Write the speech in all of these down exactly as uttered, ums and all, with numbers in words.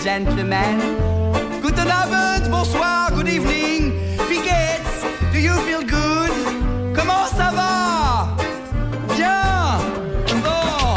gentlemen. Guten Abend, bonsoir, good evening. Wie geht's? Do you feel good? Comment ça va? Bien. Bon.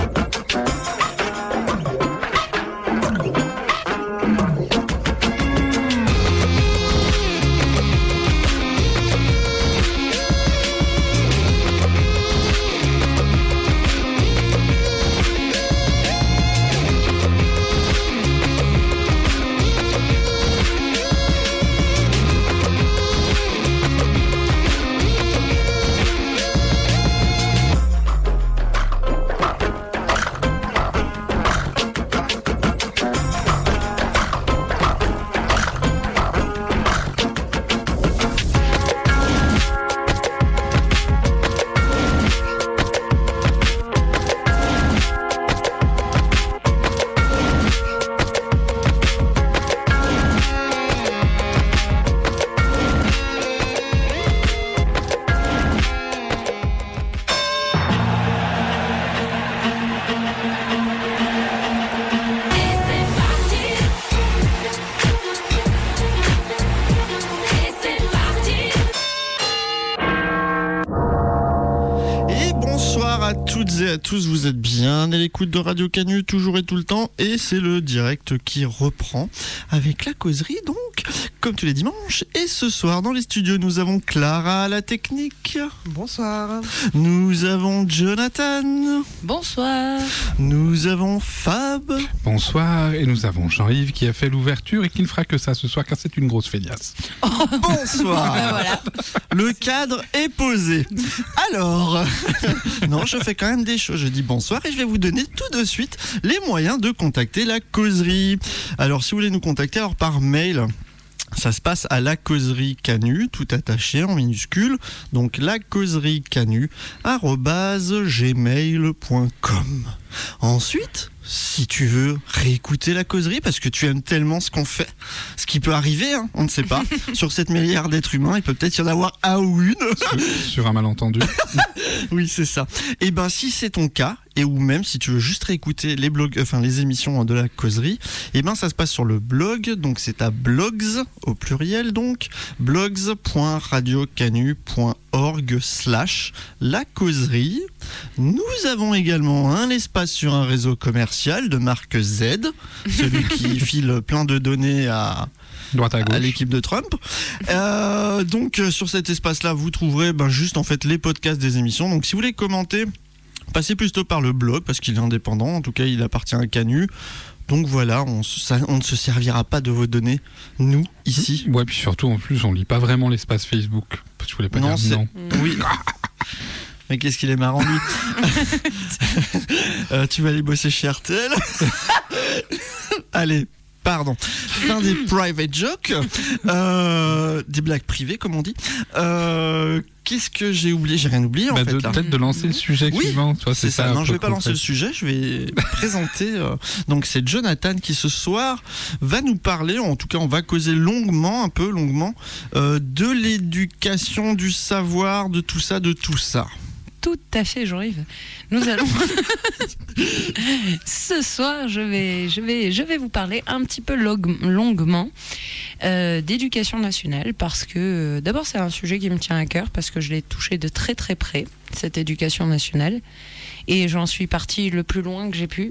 Tous, vous êtes bien à l'écoute de Radio Canu, toujours et tout le temps, et c'est le direct qui reprend avec la causerie, donc, comme tous les dimanches. Et ce soir, dans les studios, nous avons Clara à la technique. Bonsoir. Nous avons Jonathan. Bonsoir. Nous avons Fab. Bonsoir. Et nous avons Jean-Yves qui a fait l'ouverture et qui ne fera que ça ce soir, car c'est une grosse feignasse. Oh, bonsoir. Ben voilà. Le cadre est posé. Alors, non, je fais quand même des choses. Je dis bonsoir et je vais vous donner tout de suite les moyens de contacter la causerie. Alors, si vous voulez nous contacter, alors par mail, ça se passe à la causerie Canu, tout attaché en minuscule. Donc, la causerie Canu, arobase gmail point com. Ensuite, si tu veux réécouter la causerie parce que tu aimes tellement ce qu'on fait, ce qui peut arriver, hein, on ne sait pas. Sur sept milliards d'êtres humains, il peut peut-être y en avoir un ou une. Sur, sur un malentendu. Oui, c'est ça. Et ben, si c'est ton cas, et ou même si tu veux juste réécouter les blogs, enfin les émissions de la causerie, et ben ça se passe sur le blog. Donc c'est à blogs au pluriel, donc blogs point radiocanu point org slash la causerie. Nous avons également un espace sur un réseau commercial de marque Z, celui qui file plein de données à droite à gauche, à l'équipe de Trump. Euh, donc euh, sur cet espace-là, vous trouverez ben, juste en fait les podcasts des émissions. Donc si vous voulez commenter, passez plutôt par le blog parce qu'il est indépendant. En tout cas, il appartient à Canu. Donc voilà, on, ça, on ne se servira pas de vos données, nous, ici. Ouais, puis surtout, en plus, on lit pas vraiment l'espace Facebook. Je voulais pas non, dire c'est... non. Oui. Mais qu'est-ce qu'il est marrant, lui. euh, Tu vas aller bosser chez R T L. Allez. Pardon. Fin des private jokes, euh, des blagues privées, comme on dit. Euh, qu'est-ce que j'ai oublié ? J'ai rien oublié, en bah fait. de, là. Peut-être de lancer le sujet oui, suivant. Toi, c'est, c'est ça. ça non, je vais pas concret. lancer le sujet. Je vais présenter. Euh, donc, c'est Jonathan qui, ce soir, va nous parler. En tout cas, on va causer longuement, un peu longuement, euh, de l'éducation, du savoir, de tout ça, de tout ça. Tout à fait, Jean-Yves. Nous allons ce soir, je vais, je vais, je vais vous parler un petit peu log- longuement euh, d'éducation nationale parce que euh, d'abord c'est un sujet qui me tient à cœur parce que je l'ai touché de très très près, cette éducation nationale, et j'en suis partie le plus loin que j'ai pu.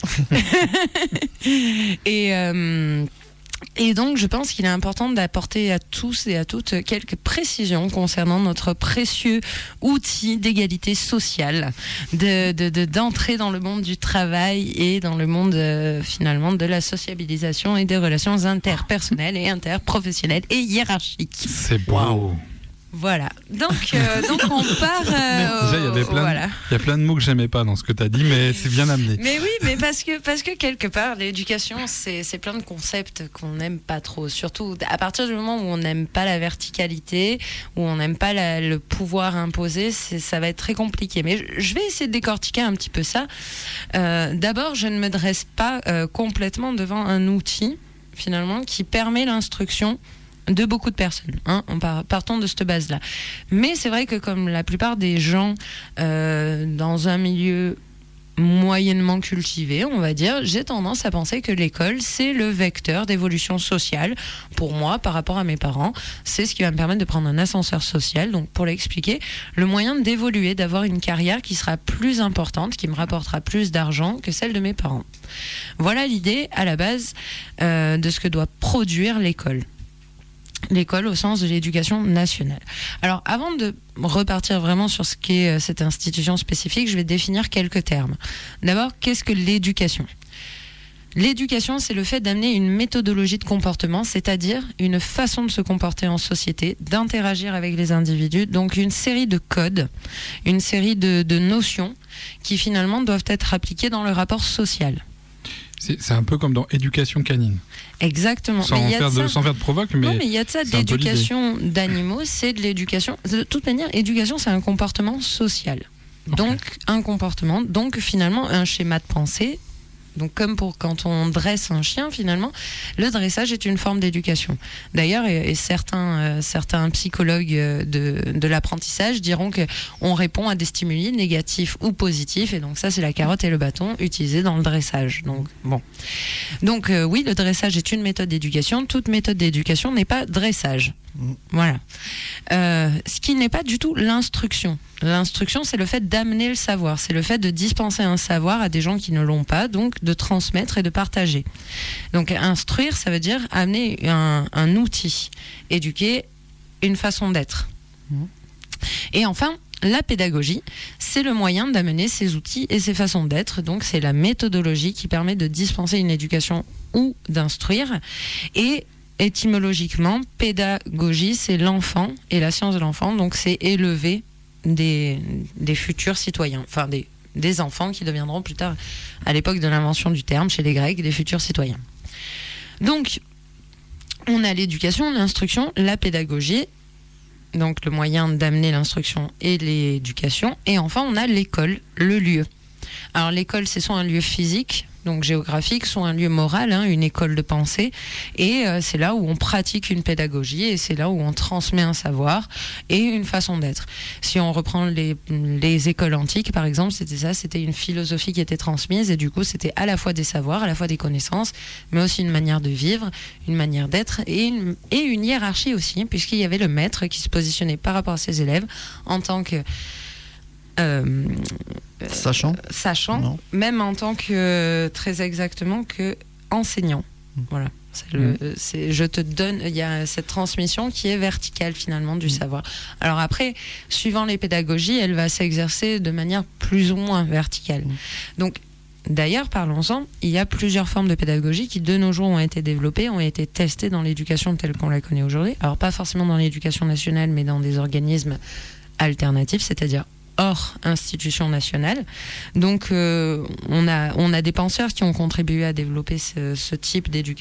et euh, Et donc, je pense qu'il est important d'apporter à tous et à toutes quelques précisions concernant notre précieux outil d'égalité sociale, de, de, de, d'entrer dans le monde du travail et dans le monde, euh, finalement, de la sociabilisation et des relations interpersonnelles et interprofessionnelles et hiérarchiques. C'est beau. Wow. Voilà, donc, euh, donc on part... Euh, Déjà, il y avait plein, voilà. de, il y a plein de mots que j'aimais pas dans ce que tu as dit, mais c'est bien amené. Mais oui, mais parce que, parce que quelque part, l'éducation, c'est, c'est plein de concepts qu'on n'aime pas trop. Surtout à partir du moment où on n'aime pas la verticalité, où on n'aime pas la, le pouvoir imposé, c'est, ça va être très compliqué. Mais je, je vais essayer de décortiquer un petit peu ça. Euh, d'abord, je ne me dresse pas euh, complètement devant un outil, finalement, qui permet l'instruction de beaucoup de personnes, hein, en par, partant de cette base-là. Mais c'est vrai que comme la plupart des gens euh, dans un milieu moyennement cultivée, on va dire, j'ai tendance à penser que l'école, c'est le vecteur d'évolution sociale. Pour moi, par rapport à mes parents, c'est ce qui va me permettre de prendre un ascenseur social. Donc, pour l'expliquer, le moyen d'évoluer, d'avoir une carrière qui sera plus importante, qui me rapportera plus d'argent que celle de mes parents. Voilà l'idée, à la base, euh, de ce que doit produire l'école. L'école au sens de l'éducation nationale. Alors, avant de repartir vraiment sur ce qu'est cette institution spécifique, je vais définir quelques termes. D'abord, qu'est-ce que l'éducation ? L'éducation, c'est le fait d'amener une méthodologie de comportement, c'est-à-dire une façon de se comporter en société, d'interagir avec les individus, donc une série de codes, une série de, de notions qui finalement doivent être appliquées dans le rapport social. C'est, c'est un peu comme dans éducation canine. Exactement. Sans, mais faire, de de, ça... sans faire de provoque, mais. Non, mais il y a de ça, de l'éducation d'animaux, c'est de l'éducation. De toute manière, éducation, c'est un comportement social. Okay. Donc, un comportement, donc finalement, un schéma de pensée. Donc, comme pour quand on dresse un chien, finalement, le dressage est une forme d'éducation. D'ailleurs, et, et certains, euh, certains psychologues de, de l'apprentissage diront qu'on répond à des stimuli négatifs ou positifs, et donc ça, c'est la carotte et le bâton utilisés dans le dressage. Donc, bon. Donc, euh, oui, le dressage est une méthode d'éducation. Toute méthode d'éducation n'est pas dressage. Mmh. Voilà. Euh, ce qui n'est pas du tout l'instruction. L'instruction, c'est le fait d'amener le savoir, c'est le fait de dispenser un savoir à des gens qui ne l'ont pas, donc de transmettre et de partager. Donc instruire, ça veut dire amener un, un outil, éduquer une façon d'être. Mmh. Et enfin, la pédagogie, c'est le moyen d'amener ces outils et ces façons d'être, donc c'est la méthodologie qui permet de dispenser une éducation ou d'instruire. Et étymologiquement, pédagogie, c'est l'enfant et la science de l'enfant, donc c'est élever Des, des futurs citoyens, enfin des, des enfants qui deviendront plus tard, à l'époque de l'invention du terme, chez les Grecs, des futurs citoyens. Donc, on a l'éducation, l'instruction, la pédagogie, donc le moyen d'amener l'instruction et l'éducation, et enfin on a l'école, le lieu. Alors l'école, c'est soit un lieu physique, donc géographique, soit un lieu moral, hein, une école de pensée, et euh, c'est là où on pratique une pédagogie, et c'est là où on transmet un savoir et une façon d'être. Si on reprend les, les écoles antiques, par exemple, c'était ça, c'était une philosophie qui était transmise, et du coup c'était à la fois des savoirs, à la fois des connaissances, mais aussi une manière de vivre, une manière d'être, et une, et une hiérarchie aussi, puisqu'il y avait le maître qui se positionnait par rapport à ses élèves en tant que Euh, Sachant, euh, sachant non. Même en tant que, très exactement, que enseignant. Mmh. Voilà. C'est le, mmh. c'est, je te donne, il y a cette transmission qui est verticale finalement du mmh. savoir. Alors après, suivant les pédagogies, elle va s'exercer de manière plus ou moins verticale. Mmh. Donc, d'ailleurs, parlons-en, il y a plusieurs formes de pédagogie qui de nos jours ont été développées, ont été testées dans l'éducation telle qu'on la connaît aujourd'hui. Alors pas forcément dans l'éducation nationale, mais dans des organismes alternatifs, c'est-à-dire hors institution nationale. Donc, euh, on a, on a des penseurs qui ont contribué à développer ce, ce type de,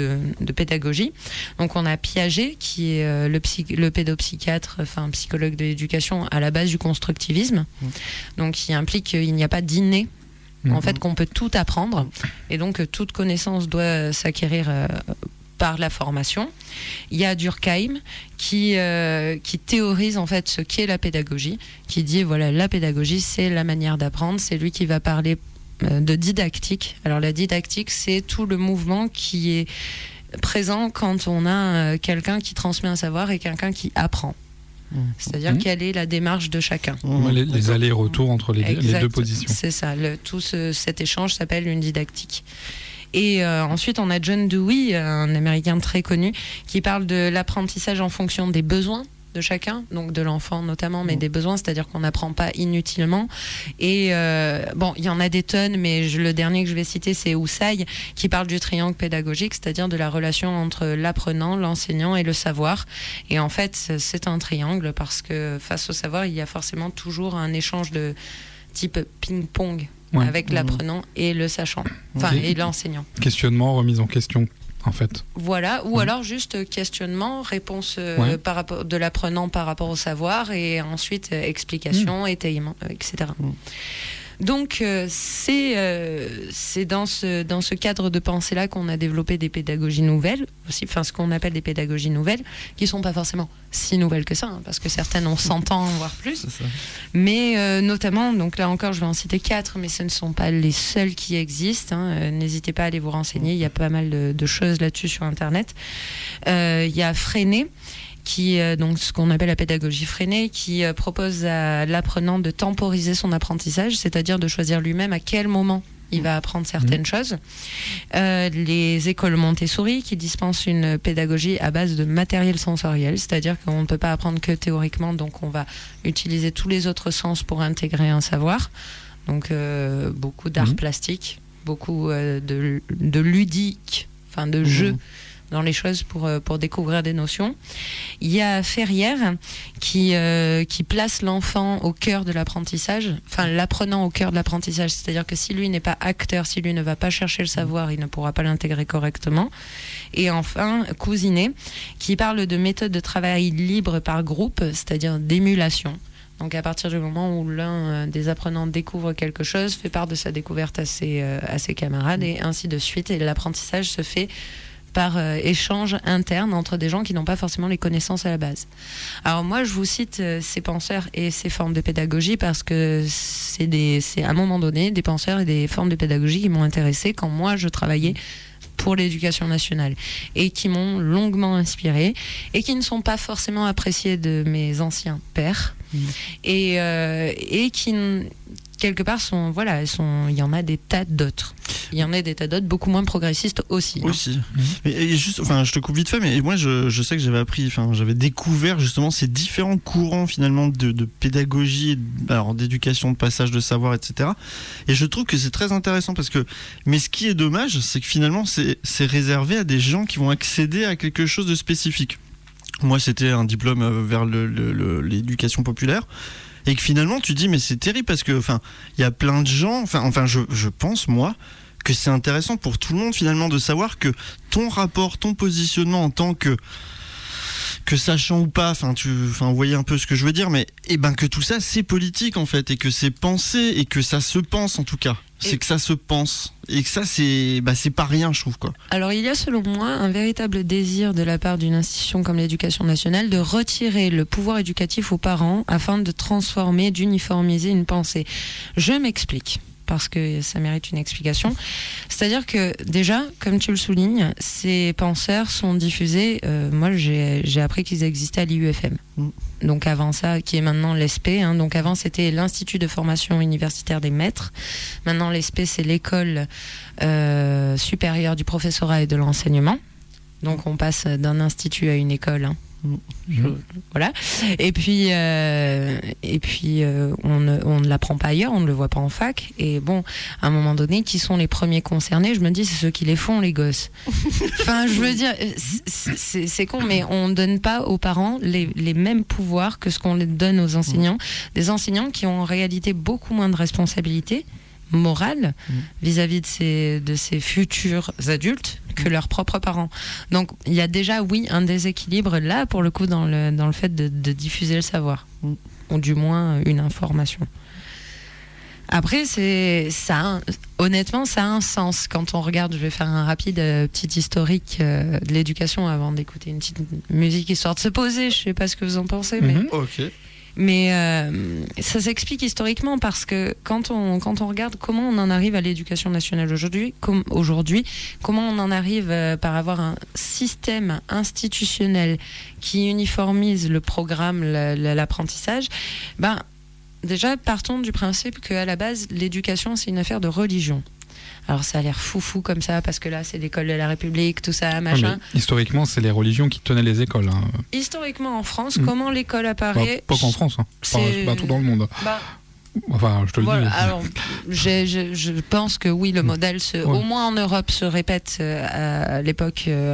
de pédagogie. Donc, on a Piaget, qui est euh, le, psy, le pédopsychiatre, enfin, psychologue de l'éducation à la base du constructivisme. Mmh. Donc, qui implique qu'il n'y a pas d'inné. Mmh. En fait, qu'on peut tout apprendre. Et donc, toute connaissance doit s'acquérir euh, par la formation. Il y a Durkheim qui, euh, qui théorise en fait ce qu'est la pédagogie, qui dit voilà, la pédagogie c'est la manière d'apprendre, c'est lui qui va parler euh, de didactique. Alors la didactique, c'est tout le mouvement qui est présent quand on a euh, quelqu'un qui transmet un savoir et quelqu'un qui apprend. Mmh. C'est-à-dire mmh. quelle est la démarche de chacun. Mmh. Les, les allers-retours entre les, les deux positions. C'est ça, le, tout ce, cet échange s'appelle une didactique. Et euh, ensuite, on a John Dewey, un Américain très connu, qui parle de l'apprentissage en fonction des besoins de chacun, donc de l'enfant notamment, mais mmh. des besoins, c'est-à-dire qu'on n'apprend pas inutilement. Et euh, bon, il y en a des tonnes, mais je, le dernier que je vais citer, c'est Houssay, qui parle du triangle pédagogique, c'est-à-dire de la relation entre l'apprenant, l'enseignant et le savoir. Et en fait, c'est un triangle parce que face au savoir, il y a forcément toujours un échange de type ping-pong. Ouais. Avec l'apprenant et le sachant, enfin okay. et l'enseignant. Questionnement, remise en question, en fait. Voilà, ou mmh. alors juste questionnement, réponse euh, ouais. par rapport de l'apprenant par rapport au savoir, et ensuite euh, explication, mmh. étayement, euh, et cetera. Mmh. Donc euh, c'est euh, c'est dans ce dans ce cadre de pensée là qu'on a développé des pédagogies nouvelles aussi, enfin ce qu'on appelle des pédagogies nouvelles, qui sont pas forcément si nouvelles que ça, hein, parce que certaines ont cent ans voire plus. Mais euh, notamment, donc là encore je vais en citer quatre, mais ce ne sont pas les seules qui existent. Hein. Euh, n'hésitez pas à aller vous renseigner, il y a pas mal de, de choses là-dessus sur internet. Euh, il y a Freinet, qui euh, donc ce qu'on appelle la pédagogie freinée, qui euh, propose à l'apprenant de temporiser son apprentissage, c'est-à-dire de choisir lui-même à quel moment il va apprendre certaines mmh. choses. Euh, les écoles Montessori qui dispensent une pédagogie à base de matériel sensoriel, c'est-à-dire qu'on ne peut pas apprendre que théoriquement, donc on va utiliser tous les autres sens pour intégrer un savoir. Donc euh, beaucoup d'art mmh. plastique, beaucoup euh, de, de ludique, enfin de mmh. jeux dans les choses pour, pour découvrir des notions. Il y a Ferrière qui, euh, qui place l'enfant au cœur de l'apprentissage, enfin l'apprenant au cœur de l'apprentissage, c'est-à-dire que si lui n'est pas acteur, si lui ne va pas chercher le savoir, il ne pourra pas l'intégrer correctement. Et enfin, Cousinet, qui parle de méthode de travail libre par groupe, c'est-à-dire d'émulation. Donc à partir du moment où l'un des apprenants découvre quelque chose, fait part de sa découverte à ses, à ses camarades, et ainsi de suite. Et l'apprentissage se fait par euh, échange interne entre des gens qui n'ont pas forcément les connaissances à la base. Alors moi, je vous cite euh, ces penseurs et ces formes de pédagogie parce que c'est, des, c'est à un moment donné des penseurs et des formes de pédagogie qui m'ont intéressé quand moi, je travaillais pour l'éducation nationale et qui m'ont longuement inspiré et qui ne sont pas forcément appréciés de mes anciens pairs mmh. et, euh, et qui... quelque part, sont, voilà, sont, il y en a des tas d'autres. Il y en a des tas d'autres, beaucoup moins progressistes aussi. Aussi. Hein. Mmh. Mais et juste, enfin, je te coupe vite fait, mais moi, je, je sais que j'avais appris, enfin, j'avais découvert justement ces différents courants finalement de, de pédagogie, alors d'éducation, de passage de savoir, et cetera. Et je trouve que c'est très intéressant parce que, mais ce qui est dommage, c'est que finalement, c'est, c'est réservé à des gens qui vont accéder à quelque chose de spécifique. Moi, c'était un diplôme vers le, le, le, l'éducation populaire. Et que finalement tu dis mais c'est terrible parce que enfin il y a plein de gens, enfin enfin je, je pense moi que c'est intéressant pour tout le monde finalement de savoir que ton rapport, ton positionnement en tant que que sachant ou pas, enfin tu enfin vous voyez un peu ce que je veux dire, mais et ben que tout ça c'est politique en fait et que c'est pensé et que ça se pense en tout cas. C'est et que ça se pense et que ça c'est bah c'est pas rien je trouve quoi. Alors il y a selon moi un véritable désir de la part d'une institution comme l'Éducation nationale de retirer le pouvoir éducatif aux parents afin de transformer, d'uniformiser une pensée. Je m'explique parce que ça mérite une explication. C'est-à-dire que déjà, comme tu le soulignes, ces penseurs sont diffusés. Euh, moi, j'ai, j'ai appris qu'ils existaient à l'I U F M. Mm. Donc avant ça, qui est maintenant l'E S P. Hein, donc avant, c'était l'Institut de formation universitaire des maîtres. Maintenant, l'E S P, c'est l'école euh, supérieure du professorat et de l'enseignement. Donc on passe d'un institut à une école. Hein. Je, voilà. Et puis, euh, et puis euh, on, ne, on ne l'apprend pas ailleurs, on ne le voit pas en fac. Et bon, à un moment donné, qui sont les premiers concernés? Je me dis, c'est ceux qui les font, les gosses. Enfin, je veux dire, c'est, c'est, c'est con, mais on ne donne pas aux parents les, les mêmes pouvoirs que ce qu'on les donne aux enseignants. Des enseignants qui ont en réalité beaucoup moins de responsabilités morale mmh. vis-à-vis de ces, de ces futurs adultes que leurs propres parents. Donc il y a déjà, oui, un déséquilibre là, pour le coup, dans le, dans le fait de, de diffuser le savoir, mmh. ou du moins une information. Après, c'est, ça a, honnêtement, ça a un sens. Quand on regarde, je vais faire un rapide euh, petit historique euh, de l'éducation avant d'écouter une petite musique histoire de se poser. Je sais pas ce que vous en pensez, mais... Mmh. Ok. Mais euh, ça s'explique historiquement parce que quand on, quand on regarde comment on en arrive à l'éducation nationale aujourd'hui, com- aujourd'hui comment on en arrive euh, par avoir un système institutionnel qui uniformise le programme, la, la, l'apprentissage, ben, déjà partons du principe qu'à la base, l'éducation, c'est une affaire de religion. Alors ça a l'air foufou comme ça, parce que là c'est l'école de la République, tout ça, machin. Ah, historiquement, c'est les religions qui tenaient les écoles. Hein. Historiquement en France, mmh. comment l'école apparaît? Bah, pas qu'en France, hein. C'est partout dans le monde. Bah, enfin, je te le voilà, dis. Alors, j'ai, je, je pense que oui, le modèle, se, ouais. au moins en Europe, se répète euh, à l'époque... Euh,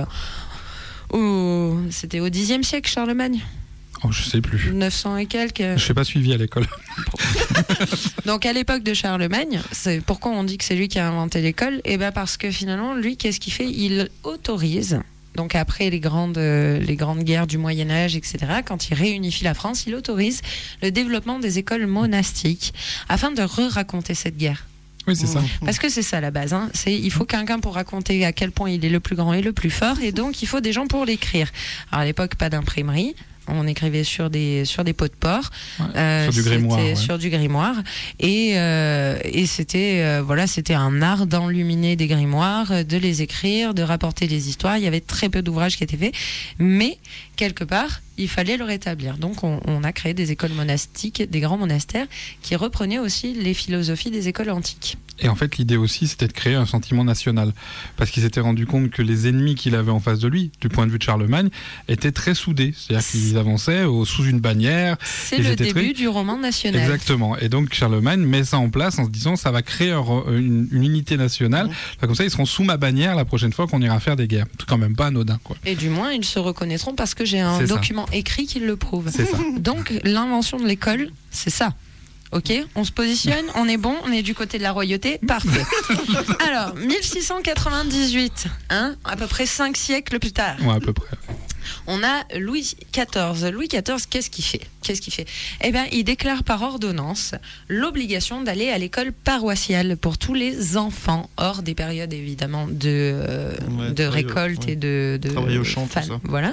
où, c'était au dixième siècle, Charlemagne. Oh, je sais plus. neuf cents et quelques. Je n'ai pas suivi à l'école. Donc à l'époque de Charlemagne, c'est pourquoi on dit que c'est lui qui a inventé l'école? Et ben parce que finalement, lui, qu'est-ce qu'il fait? Il autorise donc après les grandes, euh, les grandes guerres du Moyen-Âge, et cetera, quand il réunifie la France, il autorise le développement des écoles monastiques afin de re-raconter cette guerre. Oui, c'est ça. Parce que c'est ça la base. Hein. C'est, il faut quelqu'un pour raconter à quel point il est le plus grand et le plus fort, et donc il faut des gens pour l'écrire. Alors à l'époque, pas d'imprimerie. On écrivait sur des sur des pots de porc, Ouais, euh, sur du grimoire, ouais. sur du grimoire, et euh, et c'était euh, voilà, c'était un art d'enluminer des grimoires, de les écrire, de rapporter les histoires. Il y avait très peu d'ouvrages qui étaient faits, mais quelque part, il fallait le rétablir. Donc on, on a créé des écoles monastiques, des grands monastères qui reprenaient aussi les philosophies des écoles antiques. Et en fait, l'idée aussi, c'était de créer un sentiment national. Parce qu'il s'était rendu compte que les ennemis qu'il avait en face de lui, du point de vue de Charlemagne, étaient très soudés. C'est-à-dire qu'ils avançaient au, sous une bannière. C'est le début très... du roman national. Exactement. Et donc, Charlemagne met ça en place en se disant, ça va créer un, une, une unité nationale. Mmh. Enfin, comme ça, ils seront sous ma bannière la prochaine fois qu'on ira faire des guerres. C'est quand même pas anodin, quoi. Et du moins, ils se reconnaîtront parce que j'ai un c'est document ça. écrit qui le prouve. C'est ça. Donc, l'invention de l'école, c'est ça. Ok, on se positionne, on est bon, on est du côté de la royauté, parfait. Alors, mille six cent quatre-vingt-dix-huit, hein, à peu près cinq siècles plus tard. Ouais, à peu près. On a Louis quatorze. Louis quatorze, qu'est-ce qu'il fait Qu'est-ce qu'il fait Eh bien, il déclare par ordonnance l'obligation d'aller à l'école paroissiale pour tous les enfants, hors des périodes évidemment de, euh, ouais, de récolte ouais. et de, de travail au champ, tout ça. Voilà.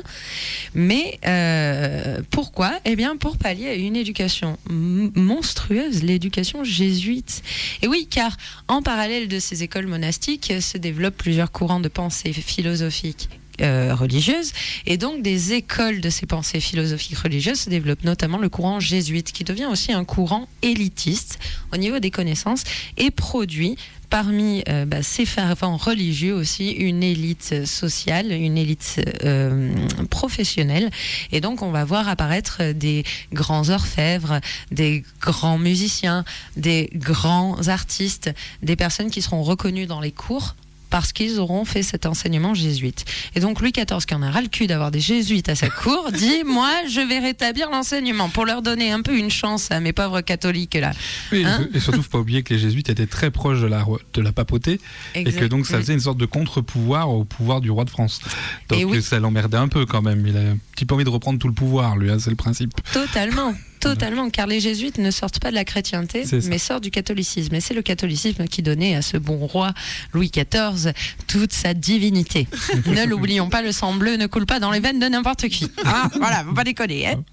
Mais euh, pourquoi Eh bien, pour pallier à une éducation m- monstrueuse, l'éducation jésuite. Et oui, car en parallèle de ces écoles monastiques se développent plusieurs courants de pensée philosophiques. Euh, religieuses, et donc des écoles de ces pensées philosophiques religieuses se développent, notamment le courant jésuite, qui devient aussi un courant élitiste au niveau des connaissances et produit parmi euh, bah, ces fervents religieux aussi une élite sociale, une élite euh, professionnelle, et donc on va voir apparaître des grands orfèvres, des grands musiciens, des grands artistes, des personnes qui seront reconnues dans les cours parce qu'ils auront fait cet enseignement jésuite. Et donc Louis quatorze, qui en a ras le cul d'avoir des jésuites à sa cour, dit « Moi, je vais rétablir l'enseignement pour leur donner un peu une chance à mes pauvres catholiques là. » Oui, hein et surtout, il ne faut pas oublier que les jésuites étaient très proches de la, de la papauté, exact. Et que donc ça faisait une sorte de contre-pouvoir au pouvoir du roi de France. Donc oui. Ça l'emmerdait un peu quand même. Il a un petit peu envie de reprendre tout le pouvoir, lui, hein, c'est le principe. Totalement. Totalement, car les jésuites ne sortent pas de la chrétienté, mais sortent du catholicisme. Et c'est le catholicisme qui donnait à ce bon roi Louis quatorze toute sa divinité. Ne l'oublions pas, le sang bleu ne coule pas dans les veines de n'importe qui. Ah, voilà, faut pas déconner. Hein.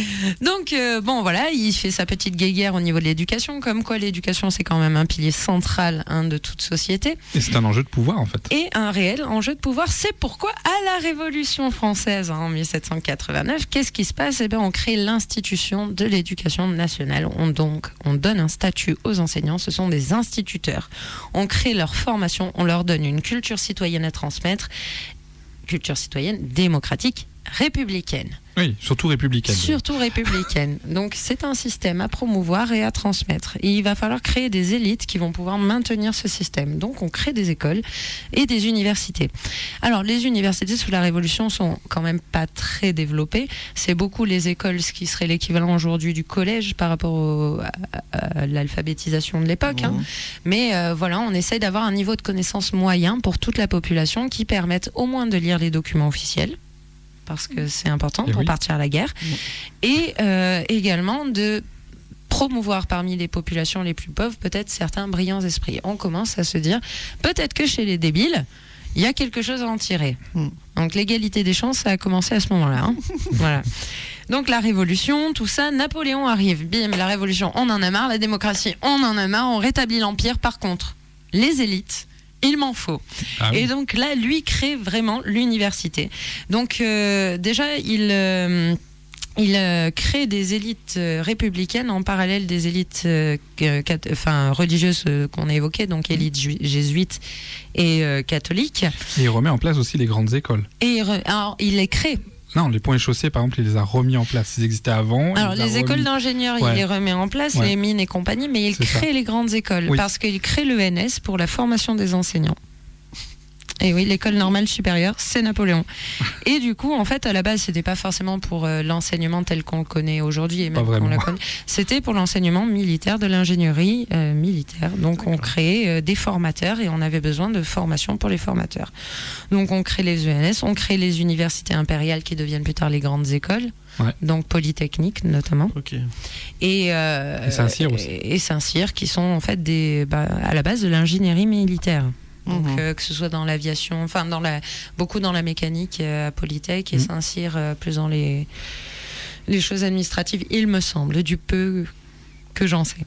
Donc, euh, bon, voilà, il fait sa petite guéguerre au niveau de l'éducation, comme quoi l'éducation, c'est quand même un pilier central hein, de toute société. Et c'est un enjeu de pouvoir, en fait. Et un réel enjeu de pouvoir. C'est pourquoi, à la Révolution française, hein, en mille sept cent quatre-vingt-neuf, qu'est-ce qui se passe ? Eh bien, on crée l'institution de de l'éducation nationale. On, donc, on donne un statut aux enseignants, ce sont des instituteurs. On crée leur formation, on leur donne une culture citoyenne à transmettre, culture citoyenne démocratique, républicaine. Oui, surtout républicaine. Surtout républicaine. Donc c'est un système à promouvoir et à transmettre. Et il va falloir créer des élites qui vont pouvoir maintenir ce système. Donc on crée des écoles et des universités. Alors les universités sous la Révolution sont quand même pas très développées. C'est beaucoup les écoles, ce qui serait l'équivalent aujourd'hui du collège par rapport au, à, à l'alphabétisation de l'époque. Mmh. Hein. Mais euh, voilà, on essaie d'avoir un niveau de connaissance moyen pour toute la population qui permette au moins de lire les documents officiels, parce que c'est important et pour oui. partir à la guerre, oui. et euh, également de promouvoir parmi les populations les plus pauvres peut-être certains brillants esprits. On commence à se dire, peut-être que chez les débiles, il y a quelque chose à en tirer. Mm. Donc l'égalité des chances, ça a commencé à ce moment-là. Hein. Voilà. Donc la révolution, tout ça, Napoléon arrive, bim, la révolution, on en a marre, la démocratie, on en a marre, on rétablit l'empire. Par contre, les élites, il m'en faut. Ah oui. Et donc là, lui crée vraiment l'université. Donc euh, déjà, il, euh, il euh, crée des élites euh, républicaines en parallèle des élites euh, cat- enfin, religieuses euh, qu'on a évoquées, donc élites ju- jésuites et euh, catholiques. Et il remet en place aussi les grandes écoles. Et il, re- alors, il les crée. Non, les ponts et chaussées, par exemple, il les a remis en place. Ils existaient avant. Alors, les, les écoles remis... d'ingénieurs, ouais. il les remet en place, ouais. les mines et compagnie, mais il c'est crée ça. Les grandes écoles, oui. parce qu'il crée l'E N S pour la formation des enseignants. Et oui, l'école normale supérieure, c'est Napoléon. Et du coup, en fait, à la base, c'était pas forcément pour euh, l'enseignement tel qu'on le connaît aujourd'hui, et même qu'on la connaît. C'était pour l'enseignement militaire, de l'ingénierie euh, militaire. Donc, D'accord. on créait euh, des formateurs et on avait besoin de formation pour les formateurs. Donc, on crée les E N S, on crée les universités impériales qui deviennent plus tard les grandes écoles. Ouais. Donc Polytechnique notamment. Okay. Et, euh, et Saint-Cyr aussi. Et Saint-Cyr qui sont en fait des, bah, à la base de l'ingénierie militaire. Donc, mmh. euh, que ce soit dans l'aviation, enfin dans la, beaucoup dans la mécanique euh, à Polytech et mmh. Saint-Cyr euh, plus dans les, les choses administratives, il me semble, du peu que j'en sais.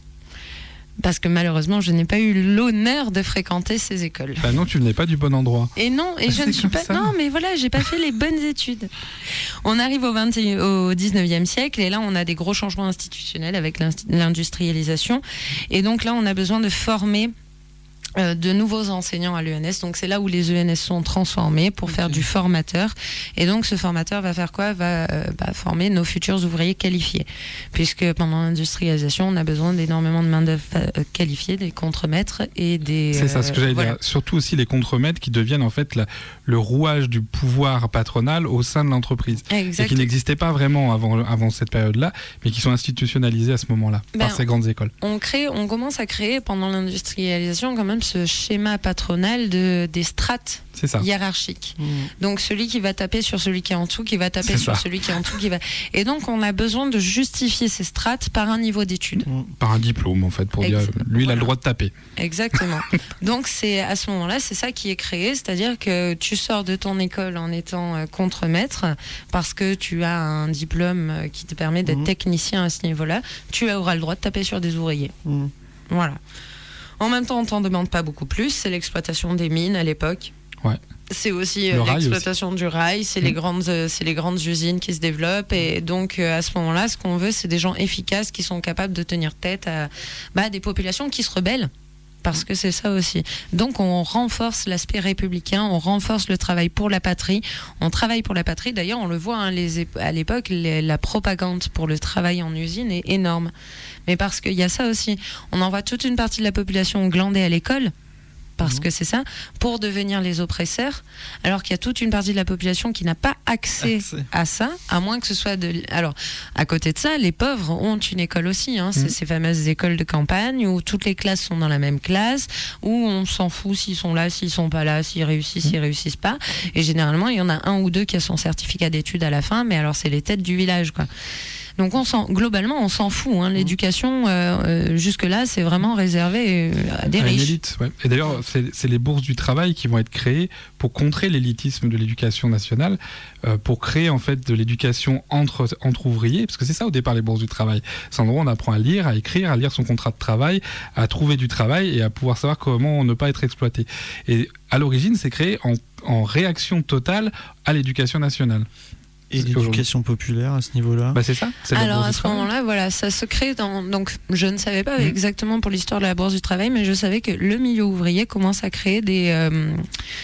Parce que malheureusement, je n'ai pas eu l'honneur de fréquenter ces écoles. Bah non, tu venais pas du bon endroit. Et non, et je ne suis pas. Ça. Non, mais voilà, j'ai pas fait les bonnes études. On arrive au, vingt au dix-neuvième siècle et là, on a des gros changements institutionnels avec l'industrialisation. Et donc là, on a besoin de former Euh, de nouveaux enseignants à l'E N S. Donc c'est là où les E N S sont transformés pour okay. faire du formateur. Et donc ce formateur va faire quoi? Va euh, bah, former nos futurs ouvriers qualifiés. Puisque pendant l'industrialisation, on a besoin d'énormément de main-d'œuvre euh, qualifiée, des contremaîtres et des... C'est ça ce que j'allais voilà. dire. Surtout aussi les contremaîtres qui deviennent en fait la, le rouage du pouvoir patronal au sein de l'entreprise. Exact. Et qui n'existaient pas vraiment avant, avant cette période-là, mais qui sont institutionnalisés à ce moment-là, ben, par ces grandes écoles. On, crée, on commence à créer pendant l'industrialisation quand même ce schéma patronal de, des strates hiérarchiques. Mmh. Donc celui qui va taper sur celui qui est en dessous, qui va taper c'est sur ça. celui qui est en dessous, qui va... Et donc on a besoin de justifier ces strates par un niveau d'études. Mmh. Par un diplôme en fait, pour Ex- dire lui voilà. il a le droit de taper. Exactement. Donc c'est à ce moment-là, c'est ça qui est créé, c'est-à-dire que tu sors de ton école en étant euh, contremaître parce que tu as un diplôme euh, qui te permet d'être mmh. technicien à ce niveau-là, tu auras le droit de taper sur des ouvriers. Mmh. Voilà. En même temps, on t'en demande pas beaucoup plus. C'est l'exploitation des mines à l'époque. Ouais. C'est aussi euh, l'exploitation aussi. du rail. C'est mmh. les grandes, euh, c'est les grandes usines qui se développent. Et donc, euh, à ce moment-là, ce qu'on veut, c'est des gens efficaces qui sont capables de tenir tête à bah, des populations qui se rebellent. Parce que c'est ça aussi. Donc on renforce l'aspect républicain, on renforce le travail pour la patrie, on travaille pour la patrie. D'ailleurs, on le voit, hein, les, à l'époque, les, la propagande pour le travail en usine est énorme. Mais parce qu'il y a ça aussi. On envoie toute une partie de la population glander à l'école, parce mmh. que c'est ça, pour devenir les oppresseurs, alors qu'il y a toute une partie de la population qui n'a pas accès, accès. à ça, à moins que ce soit de... Alors, à côté de ça, les pauvres ont une école aussi, hein, mmh. c'est ces fameuses écoles de campagne où toutes les classes sont dans la même classe, où on s'en fout s'ils sont là, s'ils sont pas là, s'ils réussissent, mmh. s'ils réussissent pas, et généralement, il y en a un ou deux qui a son certificat d'études à la fin, mais alors c'est les têtes du village, quoi. Donc on s'en, globalement, on s'en fout. Hein. L'éducation, euh, jusque-là, c'est vraiment réservé à des à riches. Élite, ouais. Et d'ailleurs, c'est, c'est les bourses du travail qui vont être créées pour contrer l'élitisme de l'éducation nationale, euh, pour créer en fait de l'éducation entre, entre ouvriers, parce que c'est ça au départ les bourses du travail. C'est en gros, on apprend à lire, à écrire, à lire son contrat de travail, à trouver du travail et à pouvoir savoir comment ne pas être exploité. Et à l'origine, c'est créé en, en réaction totale à l'éducation nationale. Et l'éducation populaire à ce niveau-là bah c'est ça. C'est Alors à ce moment-là, voilà, ça se crée dans. Donc je ne savais pas mmh. exactement pour l'histoire de la bourse du travail, mais je savais que le milieu ouvrier commence à créer des euh,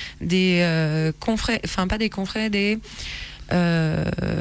des euh, confrères, enfin pas des confrères, des Euh,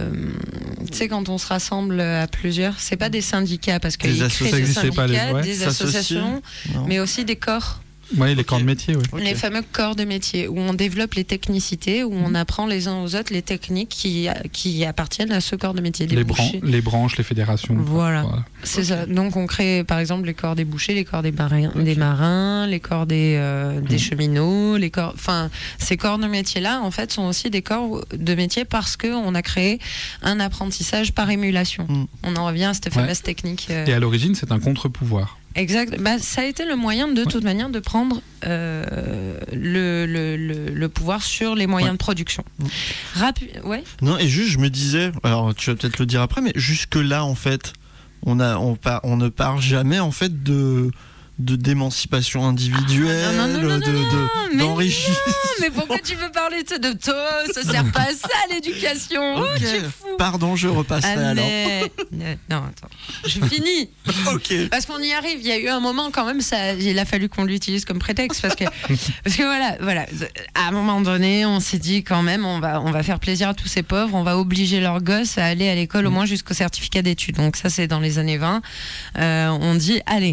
tu sais, quand on se rassemble à plusieurs, c'est pas des syndicats parce qu'ils créent des syndicats, les... ouais. des associations, mais aussi des corps. Oui, les okay. corps de métier, oui. Les okay. fameux corps de métier, où on développe les technicités, où on apprend les uns aux autres les techniques qui, qui appartiennent à ce corps de métier. Des les, bran- les branches, les fédérations. Voilà. voilà. C'est okay. ça. Donc on crée par exemple les corps des bouchers, les corps des, marins, okay. des marins, les corps des, euh, des mmh. cheminots, les corps. Enfin, ces corps de métier-là, en fait, sont aussi des corps de métier parce qu'on a créé un apprentissage par émulation. Mmh. On en revient à cette fameuse ouais. technique. Euh... Et à l'origine, c'est un contre-pouvoir. Exact. Bah, ça a été le moyen de ouais. toute manière de prendre euh, le, le, le, le pouvoir sur les moyens ouais. de production. Rapi- ouais. Non, et juste, je me disais, alors tu vas peut-être le dire après, mais jusque-là, en fait, on, a, on, par, on ne parle jamais en fait de... de d'émancipation individuelle, ah, non, non, non, non, de, non, de, d'enrichissement. Mais pourquoi tu veux parler de, de toi? Ça sert pas à ça, l'éducation. Okay. Oh, tu es fou. Pardon, je repasserai ah, mais... alors. Non, attends, je finis. Ok. Parce qu'on y arrive. Il y a eu un moment quand même, ça, il a fallu qu'on l'utilise comme prétexte parce que, parce que voilà, voilà. À un moment donné, on s'est dit quand même, on va, on va faire plaisir à tous ces pauvres, on va obliger leurs gosses à aller à l'école au moins jusqu'au certificat d'études. Donc ça, c'est dans les années vingt. Euh, on dit, allez.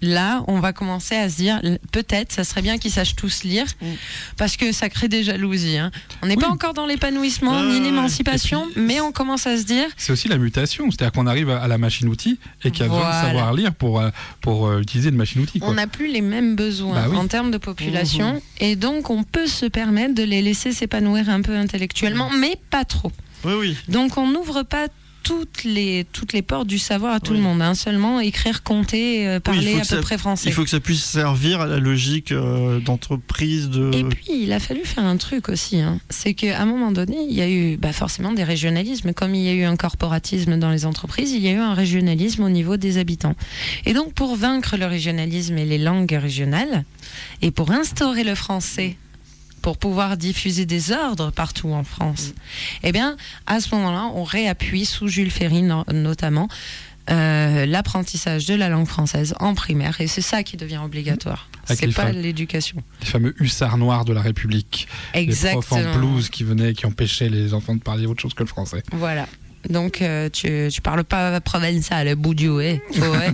là, on va commencer à se dire, peut-être, ça serait bien qu'ils sachent tous lire, mmh. parce que ça crée des jalousies. Hein. On n'est oui. pas encore dans l'épanouissement euh, ni l'émancipation, puis, mais on commence à se dire... C'est aussi la mutation, c'est-à-dire qu'on arrive à la machine-outil et qu'il y a voilà. besoin de savoir lire pour, pour euh, utiliser une machine-outil. Quoi. On n'a plus les mêmes besoins bah, oui. en termes de population, mmh. et donc on peut se permettre de les laisser s'épanouir un peu intellectuellement, mmh. mais pas trop. Oui, oui. Donc on n'ouvre pas toutes les, toutes les portes du savoir à tout oui. le monde. Hein. Seulement écrire, compter, euh, parler oui, à peu ça, près français. Il faut que ça puisse servir à la logique euh, d'entreprise. De... Et puis, il a fallu faire un truc aussi. Hein. C'est qu'à un moment donné, il y a eu bah, forcément des régionalismes. Comme il y a eu un corporatisme dans les entreprises, il y a eu un régionalisme au niveau des habitants. Et donc, pour vaincre le régionalisme et les langues régionales, et pour instaurer le français, pour pouvoir diffuser des ordres partout en France. Eh bien, à ce moment-là, on réappuie sous Jules Ferry no- notamment euh, l'apprentissage de la langue française en primaire, et c'est ça qui devient obligatoire. Avec c'est pas fam- l'éducation. Les fameux hussards noirs de la République. Exactement. Les profs en blouse qui venaient, qui empêchaient les enfants de parler autre chose que le français. Voilà. Donc, euh, tu, tu parles pas provençal, boudiou, ouais. ouais.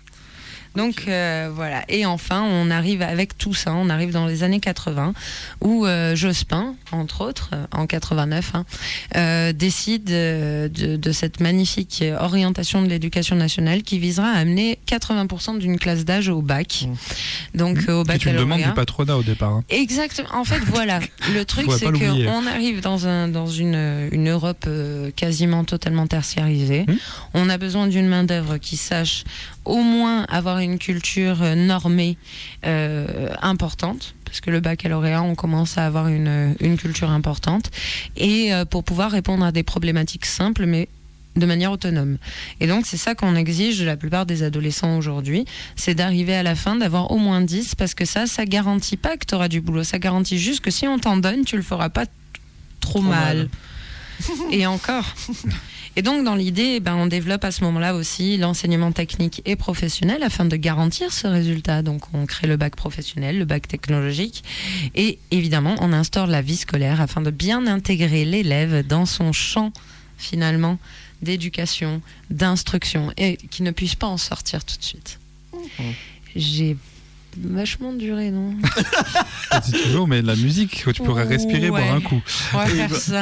Donc euh, voilà, et enfin on arrive avec tout ça, on arrive dans les années quatre-vingts où euh, Jospin, entre autres, en quatre-vingt-neuf, hein, euh, décide euh, de, de cette magnifique orientation de l'éducation nationale qui visera à amener quatre-vingts pour cent d'une classe d'âge au bac. Donc mmh. au baccalauréat. C'est une demande du patronat au départ. Hein. Exactement. En fait, voilà, le truc c'est qu'on arrive dans, un, dans une, une Europe euh, quasiment totalement tertiarisée. Mmh. On a besoin d'une main d'œuvre qui sache au moins avoir une culture normée euh, importante, parce que le baccalauréat, on commence à avoir une, une culture importante, et euh, pour pouvoir répondre à des problématiques simples, mais de manière autonome. Et donc, c'est ça qu'on exige de la plupart des adolescents aujourd'hui, c'est d'arriver à la fin, d'avoir au moins dix, parce que ça, ça garantit pas que tu auras du boulot, ça garantit juste que si on t'en donne, tu le feras pas t- trop, trop mal. mal. Et encore. Et donc, dans l'idée, ben, on développe à ce moment-là aussi l'enseignement technique et professionnel afin de garantir ce résultat. Donc, on crée le bac professionnel, le bac technologique. Et évidemment, on instaure la vie scolaire afin de bien intégrer l'élève dans son champ, finalement, d'éducation, d'instruction, et qu'il ne puisse pas en sortir tout de suite. Mmh. J'ai vachement duré, non? Si tu veux, on met de la musique que tu pourrais oh, respirer, ouais. boire un coup. On va et faire bah... ça.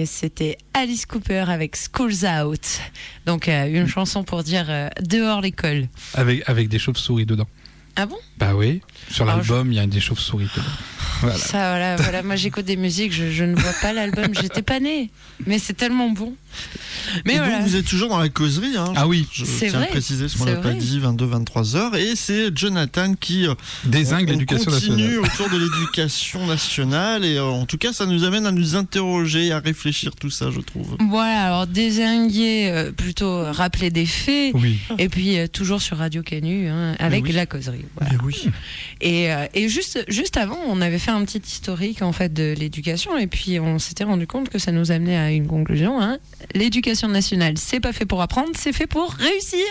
Et c'était Alice Cooper avec School's Out. Donc, euh, une chanson pour dire euh, dehors l'école. Avec, avec des chauves-souris dedans. Ah bon ? Bah oui, sur Alors, l'album, il je... y a des chauves-souris dedans. Voilà. Ça, voilà, voilà. Moi, j'écoute des musiques, je, je ne vois pas l'album, j'étais pas née. Mais c'est tellement bon. Mais et voilà. Donc, vous êtes toujours dans la causerie. Hein. Ah oui, je c'est tiens vrai. à préciser ce qu'on n'a pas dit, vingt-deux à vingt-trois heures. Et c'est Jonathan qui désingue l'éducation nationale. continue autour de l'éducation nationale. Et euh, en tout cas, ça nous amène à nous interroger, à réfléchir tout ça, je trouve. Voilà, alors désinguer, euh, plutôt rappeler des faits. Oui. Et puis, euh, toujours sur Radio Canu, hein, avec oui. la causerie. Voilà. Mais oui. Et, euh, et juste, juste avant, on avait fait un petit historique en fait, de l'éducation. Et puis, on s'était rendu compte que ça nous amenait à une conclusion. Hein. L'éducation nationale, c'est pas fait pour apprendre, c'est fait pour réussir.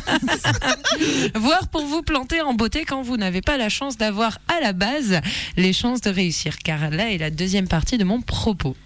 Voire pour vous planter en beauté quand vous n'avez pas la chance d'avoir à la base les chances de réussir. Car là est la deuxième partie de mon propos.